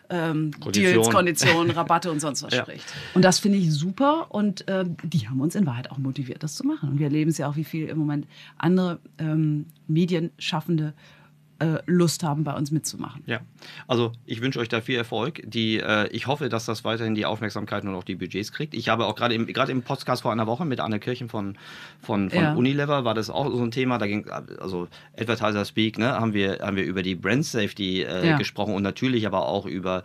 Deals, Konditionen, Rabatte und sonst was spricht. Und das finde ich super und die haben uns in Wahrheit auch motiviert, das zu machen. Und wir erleben es ja auch, wie viel im Moment andere Medienschaffende Lust haben, bei uns mitzumachen. Ja, also ich wünsche euch da viel Erfolg. Ich hoffe, dass das weiterhin die Aufmerksamkeit und auch die Budgets kriegt. Ich habe auch gerade im Podcast vor einer Woche mit Anne Kirchen von Unilever, war das auch so ein Thema. Da ging also Advertiser Speak, ne, haben wir über die Brand Safety gesprochen und natürlich aber auch über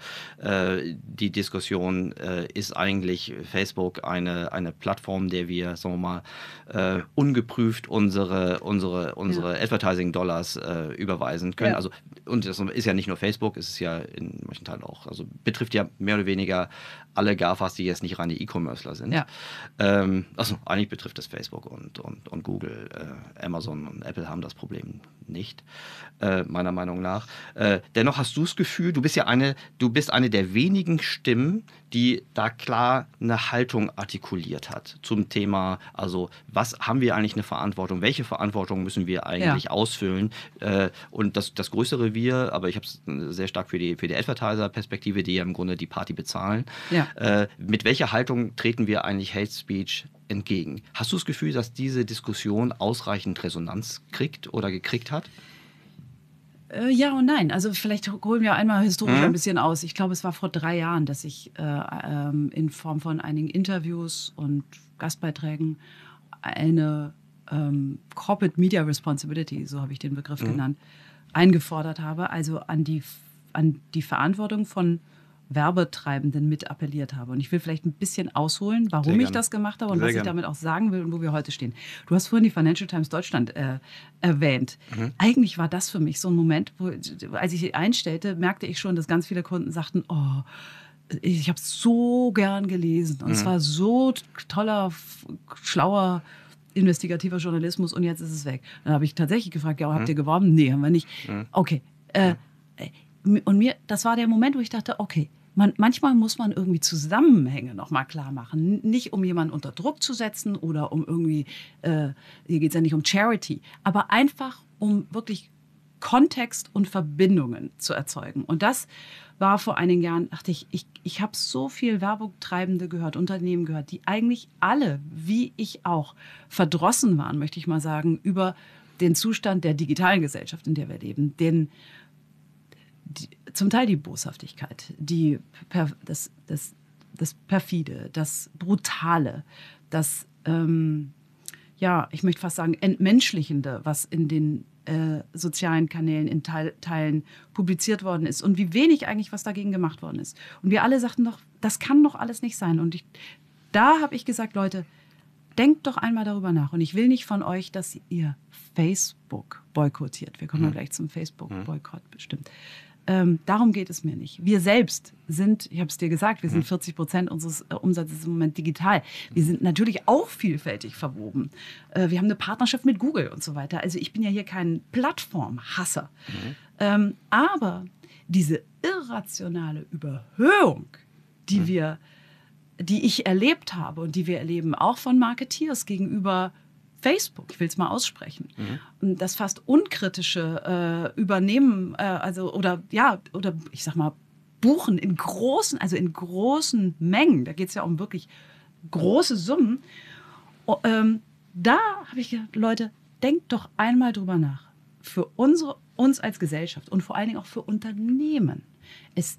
die Diskussion, ist eigentlich Facebook eine Plattform, der wir, sagen wir mal, ungeprüft unsere Advertising-Dollars überweisen können. Ja. Also, und das ist ja nicht nur Facebook, es ist ja in manchen Teilen auch, also betrifft ja mehr oder weniger alle GAFAs, die jetzt nicht reine E-Commercer sind. Ja. Also eigentlich betrifft es Facebook und Google, Amazon und Apple haben das Problem nicht, meiner Meinung nach. Dennoch hast du das Gefühl, du bist eine der wenigen Stimmen, die da klar eine Haltung artikuliert hat zum Thema, also was haben wir eigentlich eine Verantwortung, welche Verantwortung müssen wir eigentlich ausfüllen, und das größere Wir, aber ich habe es sehr stark für die Advertiser-Perspektive, die ja im Grunde die Party bezahlen. Ja. Mit welcher Haltung treten wir eigentlich Hate Speech entgegen? Hast du das Gefühl, dass diese Diskussion ausreichend Resonanz kriegt oder gekriegt hat? Ja und nein. Also vielleicht holen wir einmal historisch ein bisschen aus. Ich glaube, es war vor 3 Jahren, dass ich in Form von einigen Interviews und Gastbeiträgen eine Corporate Media Responsibility, so habe ich den Begriff genannt, eingefordert habe, also an die Verantwortung von Werbetreibenden mit appelliert habe. Und ich will vielleicht ein bisschen ausholen, warum ich das gemacht habe und was ich damit auch sagen will und wo wir heute stehen. Du hast vorhin die Financial Times Deutschland erwähnt. Eigentlich war das für mich so ein Moment, wo, als ich sie einstellte, merkte ich schon, dass ganz viele Kunden sagten, ich habe es so gern gelesen und es war so toller, schlauer, investigativer Journalismus und jetzt ist es weg. Dann habe ich tatsächlich gefragt, habt ihr geworben? Nee, haben wir nicht. Okay. Und das war der Moment, wo ich dachte, okay, manchmal muss man irgendwie Zusammenhänge nochmal klar machen. Nicht um jemanden unter Druck zu setzen oder um irgendwie, hier geht es ja nicht um Charity, aber einfach um wirklich Kontext und Verbindungen zu erzeugen. Und das war vor einigen Jahren, dachte ich habe so viel Werbungtreibende gehört, Unternehmen gehört, die eigentlich alle, wie ich auch, verdrossen waren, möchte ich mal sagen, über den Zustand der digitalen Gesellschaft, in der wir leben. Zum Teil die Boshaftigkeit, das Perfide, das Brutale, das, ich möchte fast sagen, Entmenschlichende, was in den sozialen Kanälen in Teilen publiziert worden ist und wie wenig eigentlich was dagegen gemacht worden ist. Und wir alle sagten doch, das kann doch alles nicht sein. Und da habe ich gesagt, Leute, denkt doch einmal darüber nach. Und ich will nicht von euch, dass ihr Facebook boykottiert. Wir kommen ja gleich zum Facebook-Boykott bestimmt. Darum geht es mir nicht. Wir selbst sind, ich habe es dir gesagt, wir sind 40% unseres Umsatzes im Moment digital. Wir sind natürlich auch vielfältig verwoben. Wir haben eine Partnerschaft mit Google und so weiter. Also ich bin ja hier kein Plattformhasser. Aber diese irrationale Überhöhung, die ich erlebt habe und die wir erleben, auch von Marketeers gegenüber Facebook, ich will es mal aussprechen, das fast unkritische Übernehmen, oder ich sag mal, Buchen in großen Mengen, da geht es ja um wirklich große Summen. Da habe ich gedacht, Leute, denkt doch einmal drüber nach. Für uns als Gesellschaft und vor allen Dingen auch für Unternehmen. Es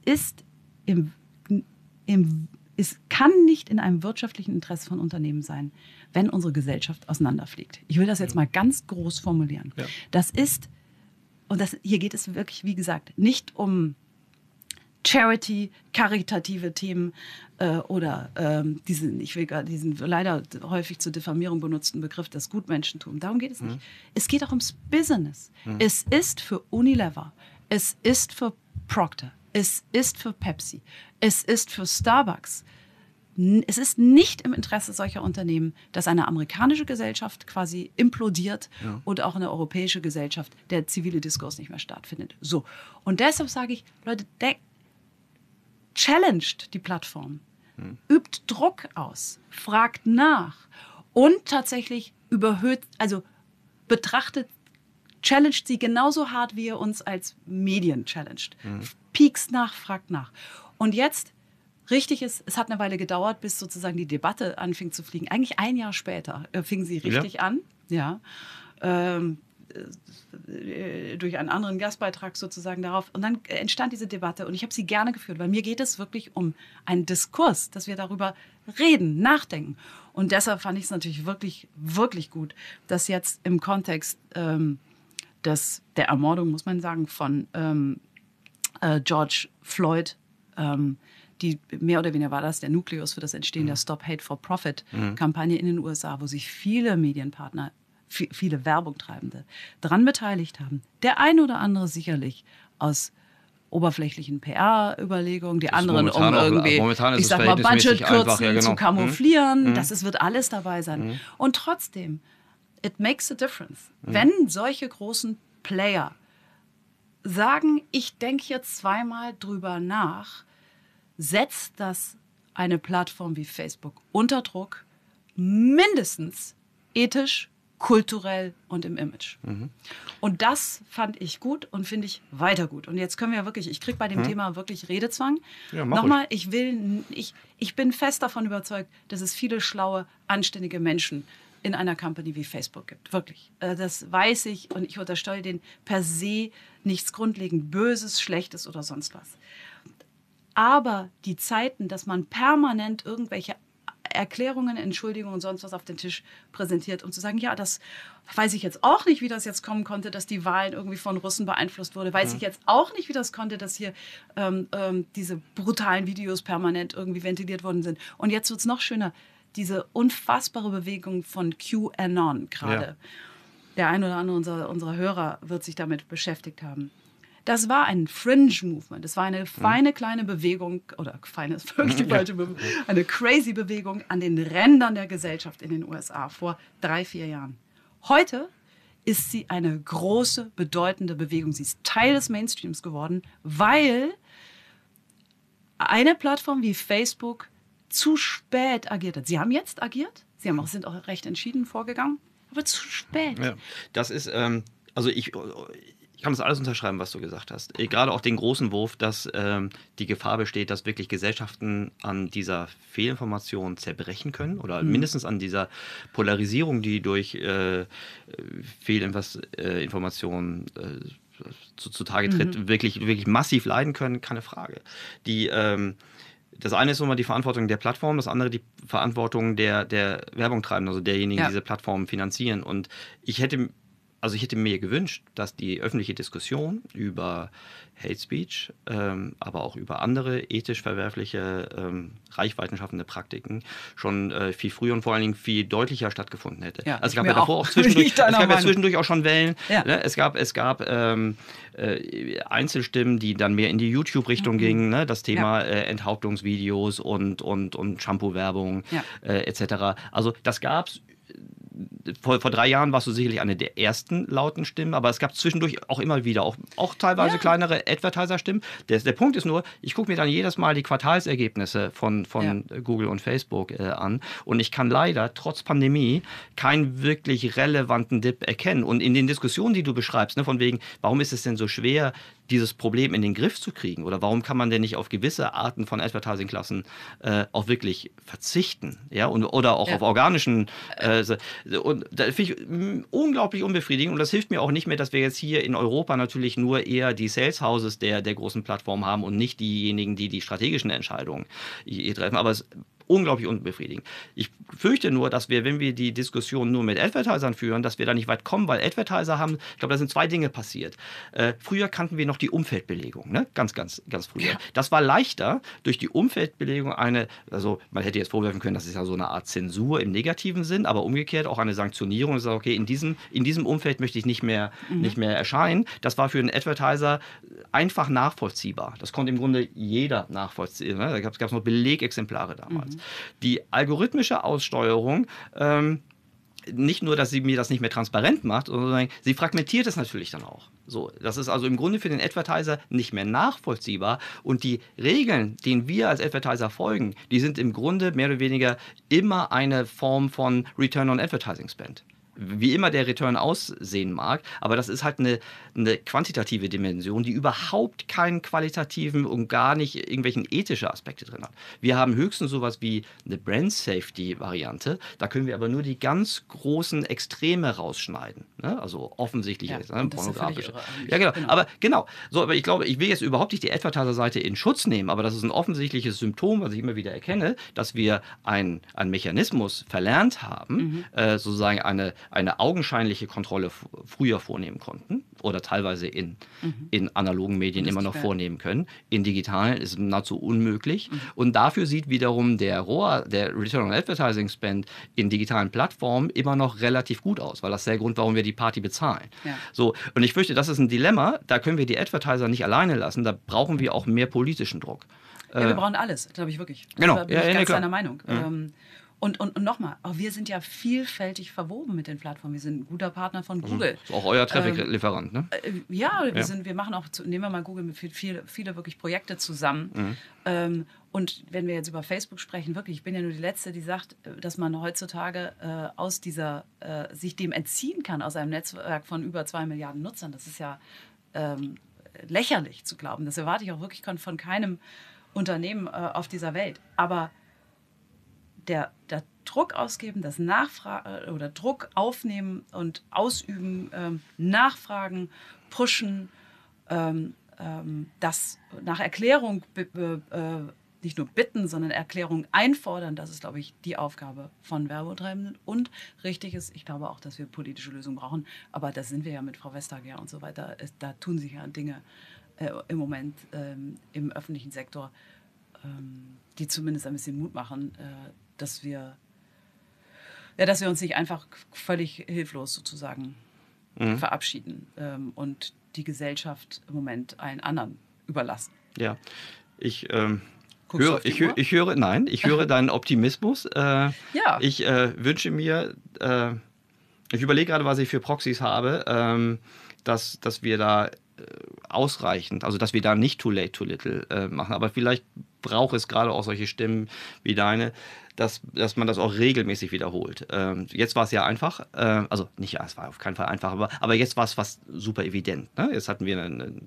kann nicht in einem wirtschaftlichen Interesse von Unternehmen sein, wenn unsere Gesellschaft auseinanderfliegt. Ich will das jetzt mal ganz groß formulieren. Ja. Hier geht es wirklich, wie gesagt, nicht um Charity, karitative Themen oder diesen leider häufig zur Diffamierung benutzten Begriff, das Gutmenschentum. Darum geht es nicht. Es geht auch ums Business. Es ist für Unilever, es ist für Procter, es ist für Pepsi, es ist für Starbucks. Es ist nicht im Interesse solcher Unternehmen, dass eine amerikanische Gesellschaft quasi implodiert und auch eine europäische Gesellschaft, der zivile Diskurs nicht mehr stattfindet. So. Und deshalb sage ich, Leute, challenged die Plattform, übt Druck aus, fragt nach und tatsächlich challenged sie genauso hart, wie ihr uns als Medien challenged. Piekst nach, fragt nach. Und jetzt richtig ist, es hat eine Weile gedauert, bis sozusagen die Debatte anfing zu fliegen. Eigentlich ein Jahr später fing sie richtig an. Ja. Durch einen anderen Gastbeitrag sozusagen darauf. Und dann entstand diese Debatte und ich habe sie gerne geführt, weil mir geht es wirklich um einen Diskurs, dass wir darüber reden, nachdenken. Und deshalb fand ich es natürlich wirklich, wirklich gut, dass jetzt im Kontext der Ermordung, muss man sagen, von George Floyd, die mehr oder weniger war das der Nukleus für das Entstehen der Stop Hate for Profit-Kampagne in den USA, wo sich viele Medienpartner, viele Werbungtreibende daran beteiligt haben. Der eine oder andere sicherlich aus oberflächlichen PR-Überlegungen, die anderen um irgendwie, ich sag mal, Budgetkürzen zu kamouflieren. Das wird alles dabei sein. Und trotzdem, it makes a difference. Wenn solche großen Player sagen, ich denke jetzt zweimal drüber nach, setzt das eine Plattform wie Facebook unter Druck, mindestens ethisch, kulturell und im Image. Und das fand ich gut und finde ich weiter gut. Und jetzt können wir wirklich, ich kriege bei dem Thema wirklich Redezwang. Ja, nochmal, ich bin fest davon überzeugt, dass es viele schlaue, anständige Menschen in einer Company wie Facebook gibt. Wirklich. Das weiß ich und ich unterstelle denen per se nichts grundlegend Böses, Schlechtes oder sonst was. Aber die Zeiten, dass man permanent irgendwelche Erklärungen, Entschuldigungen und sonst was auf den Tisch präsentiert, um zu sagen, ja, das weiß ich jetzt auch nicht, wie das jetzt kommen konnte, dass die Wahlen irgendwie von Russen beeinflusst wurde. Weiß ich jetzt auch nicht, wie das konnte, dass hier diese brutalen Videos permanent irgendwie ventiliert worden sind. Und jetzt wird es noch schöner. Diese unfassbare Bewegung von QAnon gerade. Ja. Der ein oder andere unserer Hörer wird sich damit beschäftigt haben. Das war ein Fringe-Movement. Das war eine feine kleine Bewegung, oder feine ist wirklich die falsche Bewegung, eine crazy Bewegung an den Rändern der Gesellschaft in den USA vor 3-4 Jahren. Heute ist sie eine große, bedeutende Bewegung. Sie ist Teil des Mainstreams geworden, weil eine Plattform wie Facebook zu spät agiert hat. Sie haben jetzt agiert, sind auch recht entschieden vorgegangen, aber zu spät. Ja, das ist, also ich kann das alles unterschreiben, was du gesagt hast. Gerade auch den großen Wurf, dass die Gefahr besteht, dass wirklich Gesellschaften an dieser Fehlinformation zerbrechen können oder mindestens an dieser Polarisierung, die durch Fehlinformationen zutage tritt, wirklich massiv leiden können, keine Frage. Das eine ist nochmal die Verantwortung der Plattform, das andere die Verantwortung der Werbung treibenden, also derjenigen, die diese Plattformen finanzieren. Und ich hätte mir gewünscht, dass die öffentliche Diskussion über Hate Speech, aber auch über andere ethisch verwerfliche, reichweitenschaffende Praktiken schon viel früher und vor allen Dingen viel deutlicher stattgefunden hätte. Ja, also es gab ja davor auch zwischendurch auch schon Wellen. Ja. Ne? Es gab Einzelstimmen, die dann mehr in die YouTube-Richtung gingen, ne? Das Thema Enthauptungsvideos und Shampoo-Werbung etc. Also das gab es. Vor 3 Jahren warst du sicherlich eine der ersten lauten Stimmen, aber es gab zwischendurch auch immer wieder, auch teilweise kleinere Advertiser-Stimmen. Der Punkt ist nur, ich gucke mir dann jedes Mal die Quartalsergebnisse von Google und Facebook an und ich kann leider trotz Pandemie keinen wirklich relevanten Dip erkennen. Und in den Diskussionen, die du beschreibst, ne, von wegen, warum ist es denn so schwer, dieses Problem in den Griff zu kriegen? Oder warum kann man denn nicht auf gewisse Arten von Advertising-Klassen auch wirklich verzichten? Ja? Oder auch auf organischen. Und da finde ich unglaublich unbefriedigend. Und das hilft mir auch nicht mehr, dass wir jetzt hier in Europa natürlich nur eher die Sales Houses der großen Plattformen haben und nicht diejenigen, die strategischen Entscheidungen hier treffen. Aber es unglaublich unbefriedigend. Ich fürchte nur, dass wir, wenn wir die Diskussion nur mit Advertisern führen, dass wir da nicht weit kommen, weil Advertiser haben, ich glaube, da sind 2 Dinge passiert. Früher kannten wir noch die Umfeldbelegung, ne? Ganz früher. Ja. Das war leichter durch die Umfeldbelegung also man hätte jetzt vorwerfen können, das ist ja so eine Art Zensur im negativen Sinn, aber umgekehrt auch eine Sanktionierung. Das sagt, okay, in diesem Umfeld möchte ich nicht mehr erscheinen. Das war für einen Advertiser einfach nachvollziehbar. Das konnte im Grunde jeder nachvollziehen. Ne? Da gab es noch Belegexemplare damals. Die algorithmische Aussteuerung, nicht nur, dass sie mir das nicht mehr transparent macht, sondern sie fragmentiert es natürlich dann auch. So, das ist also im Grunde für den Advertiser nicht mehr nachvollziehbar und die Regeln, denen wir als Advertiser folgen, die sind im Grunde mehr oder weniger immer eine Form von Return on Advertising Spend. Wie immer der Return aussehen mag, aber das ist halt eine quantitative Dimension, die überhaupt keinen qualitativen und gar nicht irgendwelchen ethischen Aspekte drin hat. Wir haben höchstens sowas wie eine Brand-Safety-Variante, da können wir aber nur die ganz großen Extreme rausschneiden, ne? Also offensichtlich pornografische. Ja, genau. Aber ich glaube, ich will jetzt überhaupt nicht die Advertiser-Seite in Schutz nehmen, aber das ist ein offensichtliches Symptom, was ich immer wieder erkenne, dass wir einen Mechanismus verlernt haben, sozusagen eine augenscheinliche Kontrolle früher vornehmen konnten oder teilweise in analogen Medien immer noch vornehmen können. In digitalen ist es nahezu unmöglich. Und dafür sieht wiederum der Return on Advertising Spend in digitalen Plattformen immer noch relativ gut aus, weil das ist der Grund, warum wir die Party bezahlen. Ja. So, und ich fürchte, das ist ein Dilemma, da können wir die Advertiser nicht alleine lassen, da brauchen wir auch mehr politischen Druck. Ja, wir brauchen alles, glaube ich wirklich. Genau. Da bin ich ganz deiner Meinung. Und nochmal, wir sind ja vielfältig verwoben mit den Plattformen. Wir sind ein guter Partner von Google. Das ist auch euer Traffic-Lieferant, ne? Ja, wir machen auch, nehmen wir mal Google mit viele wirklich Projekte zusammen. Und wenn wir jetzt über Facebook sprechen, wirklich, ich bin ja nur die Letzte, die sagt, dass man heutzutage aus sich dem entziehen kann, aus einem Netzwerk von über 2 Milliarden Nutzern. Das ist ja lächerlich zu glauben. Das erwarte ich auch wirklich von keinem Unternehmen auf dieser Welt. Aber der Druck ausgeben, das oder Druck aufnehmen und ausüben, nachfragen, pushen, das nach Erklärung nicht nur bitten, sondern Erklärung einfordern, das ist, glaube ich, die Aufgabe von Werbetreibenden. Und richtig ist, ich glaube auch, dass wir politische Lösungen brauchen, aber da sind wir ja mit Frau Vestager und so weiter, da tun sich ja Dinge im Moment im öffentlichen Sektor, die zumindest ein bisschen Mut machen, dass wir uns nicht einfach völlig hilflos sozusagen verabschieden und die Gesellschaft im Moment einen anderen überlassen. Ja, ich höre deinen Optimismus. Ich wünsche mir, ich überlege gerade, was ich für Proxys habe, dass wir da ausreichend, also dass wir da nicht too late, too little machen, aber vielleicht braucht es gerade auch solche Stimmen wie deine, dass man das auch regelmäßig wiederholt. Jetzt war es ja einfach, also nicht, ja, es war auf keinen Fall einfach, aber jetzt war es fast super evident. Ne? Jetzt hatten wir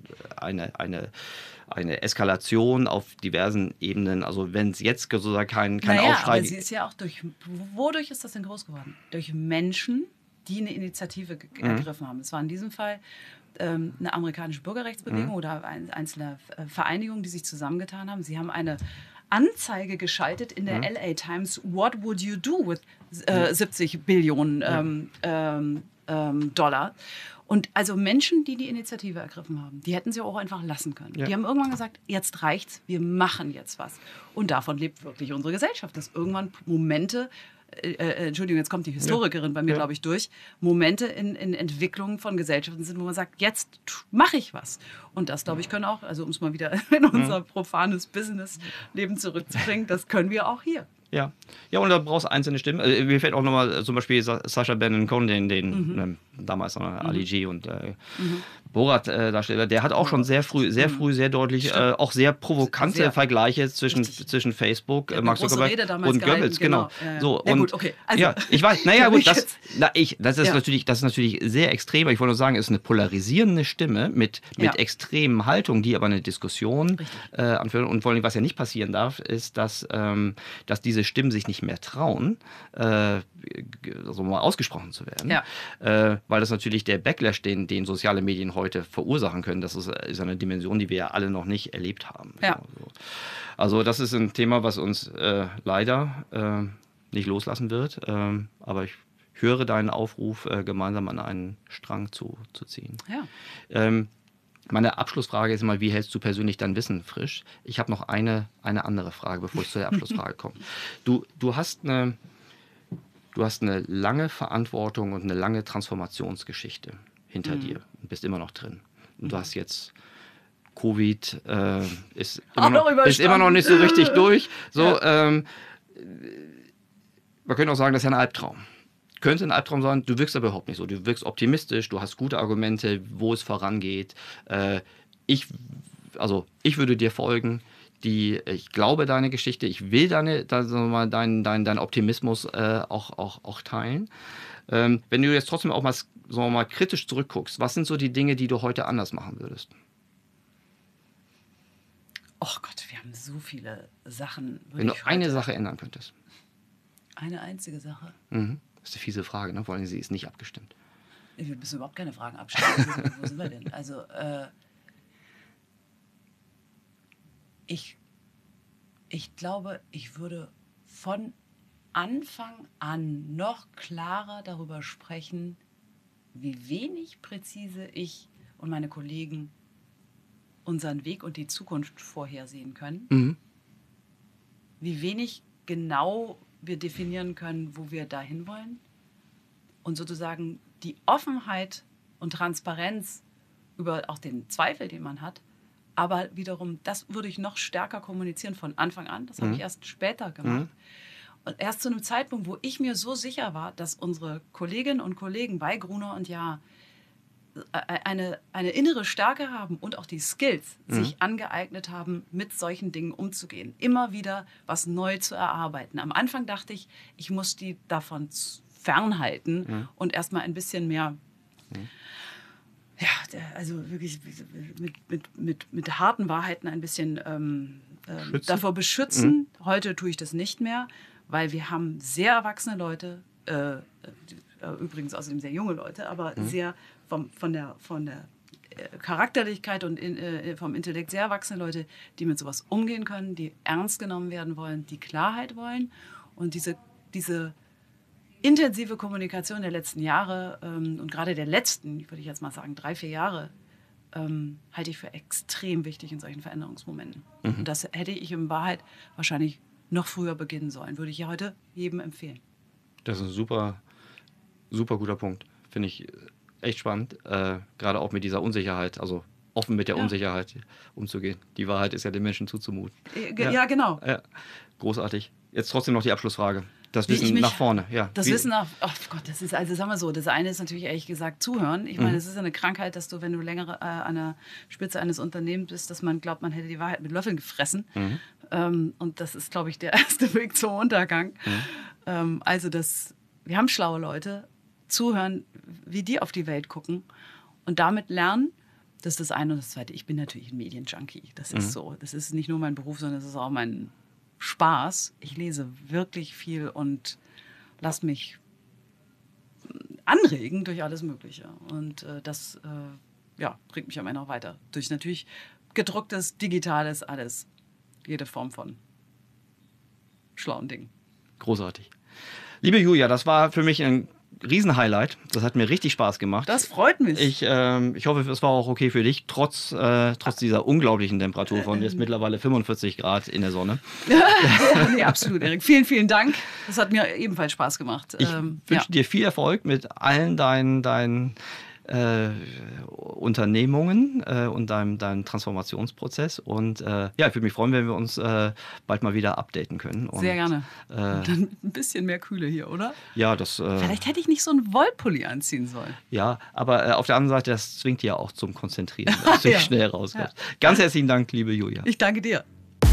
eine Eskalation auf diversen Ebenen. Also wenn es jetzt sozusagen kein Aufschrei... aber sie ist ja auch wodurch ist das denn groß geworden? Durch Menschen, die eine Initiative ergriffen haben. Es war in diesem Fall eine amerikanische Bürgerrechtsbewegung oder einzelne Vereinigungen, die sich zusammengetan haben. Sie haben eine Anzeige geschaltet in der LA Times, what would you do with 70 Billionen Dollar? Und also Menschen, die die Initiative ergriffen haben, die hätten sie auch einfach lassen können. Ja. Die haben irgendwann gesagt, jetzt reicht's, wir machen jetzt was. Und davon lebt wirklich unsere Gesellschaft, dass irgendwann Momente, Entschuldigung, jetzt kommt die Historikerin bei mir, glaube ich, durch, Momente in Entwicklung von Gesellschaften sind, wo man sagt, jetzt mache ich was. Und das, glaube ich, können auch, also um es mal wieder in unser profanes Business-Leben zurückzubringen, das können wir auch hier. Ja, und da brauchst du einzelne Stimmen. Mir fällt auch nochmal zum Beispiel Sacha Baron Cohen, den damals noch Ali G und Borat-Darsteller, der hat auch schon sehr früh, sehr deutlich, auch sehr provokante Vergleiche zwischen Facebook, Mark Zuckerberg und Goebbels. Genau. Ja. So, ja, und, gut, okay. Also, ja, ich weiß, naja, gut, das ist natürlich sehr extrem. Ich wollte nur sagen, es ist eine polarisierende Stimme mit extremen Haltungen, die aber eine Diskussion anführen. Und vor allem, was ja nicht passieren darf, ist, dass diese Stimmen sich nicht mehr trauen, also mal ausgesprochen zu werden, weil das natürlich der Backlash, den soziale Medien heute verursachen können, das ist eine Dimension, die wir ja alle noch nicht erlebt haben. Ja. Also das ist ein Thema, was uns leider nicht loslassen wird, aber ich höre deinen Aufruf, gemeinsam an einen Strang zu ziehen. Ja. Meine Abschlussfrage ist immer, wie hältst du persönlich dein Wissen frisch? Ich habe noch eine andere Frage, bevor ich zu der Abschlussfrage komme. Du hast eine lange Verantwortung und eine lange Transformationsgeschichte hinter dir und bist immer noch drin. Und du hast jetzt Covid, ist immer noch nicht so richtig durch. So, man könnte auch sagen, das ist ja ein Albtraum. Könnte ein Albtraum sein, du wirkst aber überhaupt nicht so. Du wirkst optimistisch, du hast gute Argumente, wo es vorangeht. Ich würde dir folgen. Ich glaube deine Geschichte, ich will deinen Optimismus auch teilen. Wenn du jetzt trotzdem auch mal kritisch zurückguckst, was sind so die Dinge, die du heute anders machen würdest? Oh Gott, wir haben so viele Sachen. Wenn du eine Sache ändern könntest. Eine einzige Sache? Das ist eine fiese Frage, ne? Vor allem, sie ist nicht abgestimmt. Wir müssen überhaupt keine Fragen abstimmen. Wo sind wir denn? Also, ich glaube, ich würde von Anfang an noch klarer darüber sprechen, wie wenig präzise ich und meine Kollegen unseren Weg und die Zukunft vorhersehen können. Wie wenig genau wir definieren können, wo wir dahin wollen. Und sozusagen die Offenheit und Transparenz über auch den Zweifel, den man hat, aber wiederum, das würde ich noch stärker kommunizieren von Anfang an. Das habe ich erst später gemacht. Und erst zu einem Zeitpunkt, wo ich mir so sicher war, dass unsere Kolleginnen und Kollegen bei Gruner und Jahr eine innere Stärke haben und auch die Skills sich angeeignet haben, mit solchen Dingen umzugehen. Immer wieder was neu zu erarbeiten. Am Anfang dachte ich, ich muss die davon fernhalten und erstmal ein bisschen mehr, also wirklich mit harten Wahrheiten ein bisschen davor beschützen. Heute tue ich das nicht mehr, weil wir haben sehr erwachsene Leute, übrigens außerdem sehr junge Leute, aber sehr von der Charakterlichkeit und vom Intellekt sehr erwachsene Leute, die mit sowas umgehen können, die ernst genommen werden wollen, die Klarheit wollen. Und diese intensive Kommunikation der letzten Jahre und gerade der letzten, würde ich jetzt mal sagen, 3-4 Jahre, halte ich für extrem wichtig in solchen Veränderungsmomenten. Und das hätte ich in Wahrheit wahrscheinlich noch früher beginnen sollen. Würde ich ja heute jedem empfehlen. Das ist ein super, super guter Punkt. Finde ich echt spannend. Gerade auch mit dieser Unsicherheit, also offen mit der Unsicherheit umzugehen. Die Wahrheit ist ja den Menschen zuzumuten. Ja, genau. Ja. Großartig. Jetzt trotzdem noch die Abschlussfrage. Das Wissen nach vorne, ja. Das Wissen nach, oh Gott, das ist, also sagen wir so, das eine ist natürlich ehrlich gesagt zuhören. Ich meine, es ist eine Krankheit, dass du, wenn du länger an der Spitze eines Unternehmens bist, dass man glaubt, man hätte die Wahrheit mit Löffeln gefressen. Und das ist, glaube ich, der erste Weg zum Untergang. Also wir haben schlaue Leute, zuhören, wie die auf die Welt gucken und damit lernen. Das ist das eine. Und das zweite, ich bin natürlich ein Medienjunkie. Das ist so. Das ist nicht nur mein Beruf, sondern es ist auch mein Spaß. Ich lese wirklich viel und lasse mich anregen durch alles Mögliche. Und das bringt mich am Ende auch weiter. Durch natürlich gedrucktes, digitales, alles. Jede Form von schlauen Dingen. Großartig. Liebe Julia, das war für mich ein Riesenhighlight. Das hat mir richtig Spaß gemacht. Das freut mich. Ich hoffe, es war auch okay für dich, trotz dieser unglaublichen Temperatur von jetzt mittlerweile 45 Grad in der Sonne. Nee, absolut, Erik. Vielen, vielen Dank. Das hat mir ebenfalls Spaß gemacht. Ich wünsche dir viel Erfolg mit allen deinen Unternehmungen und deinem Transformationsprozess. Und ich würde mich freuen, wenn wir uns bald mal wieder updaten können. Und, sehr gerne. Und dann ein bisschen mehr Kühle hier, oder? Ja, das... Vielleicht hätte ich nicht so einen Wollpulli anziehen sollen. Ja, aber auf der anderen Seite, das zwingt ja auch zum Konzentrieren, dass du schnell rauskommst. Ja. Ganz herzlichen Dank, liebe Julia. Ich danke dir.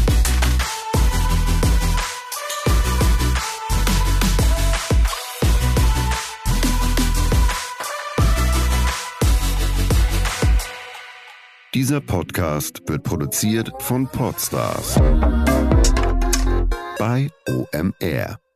Dieser Podcast wird produziert von Podstars bei OMR.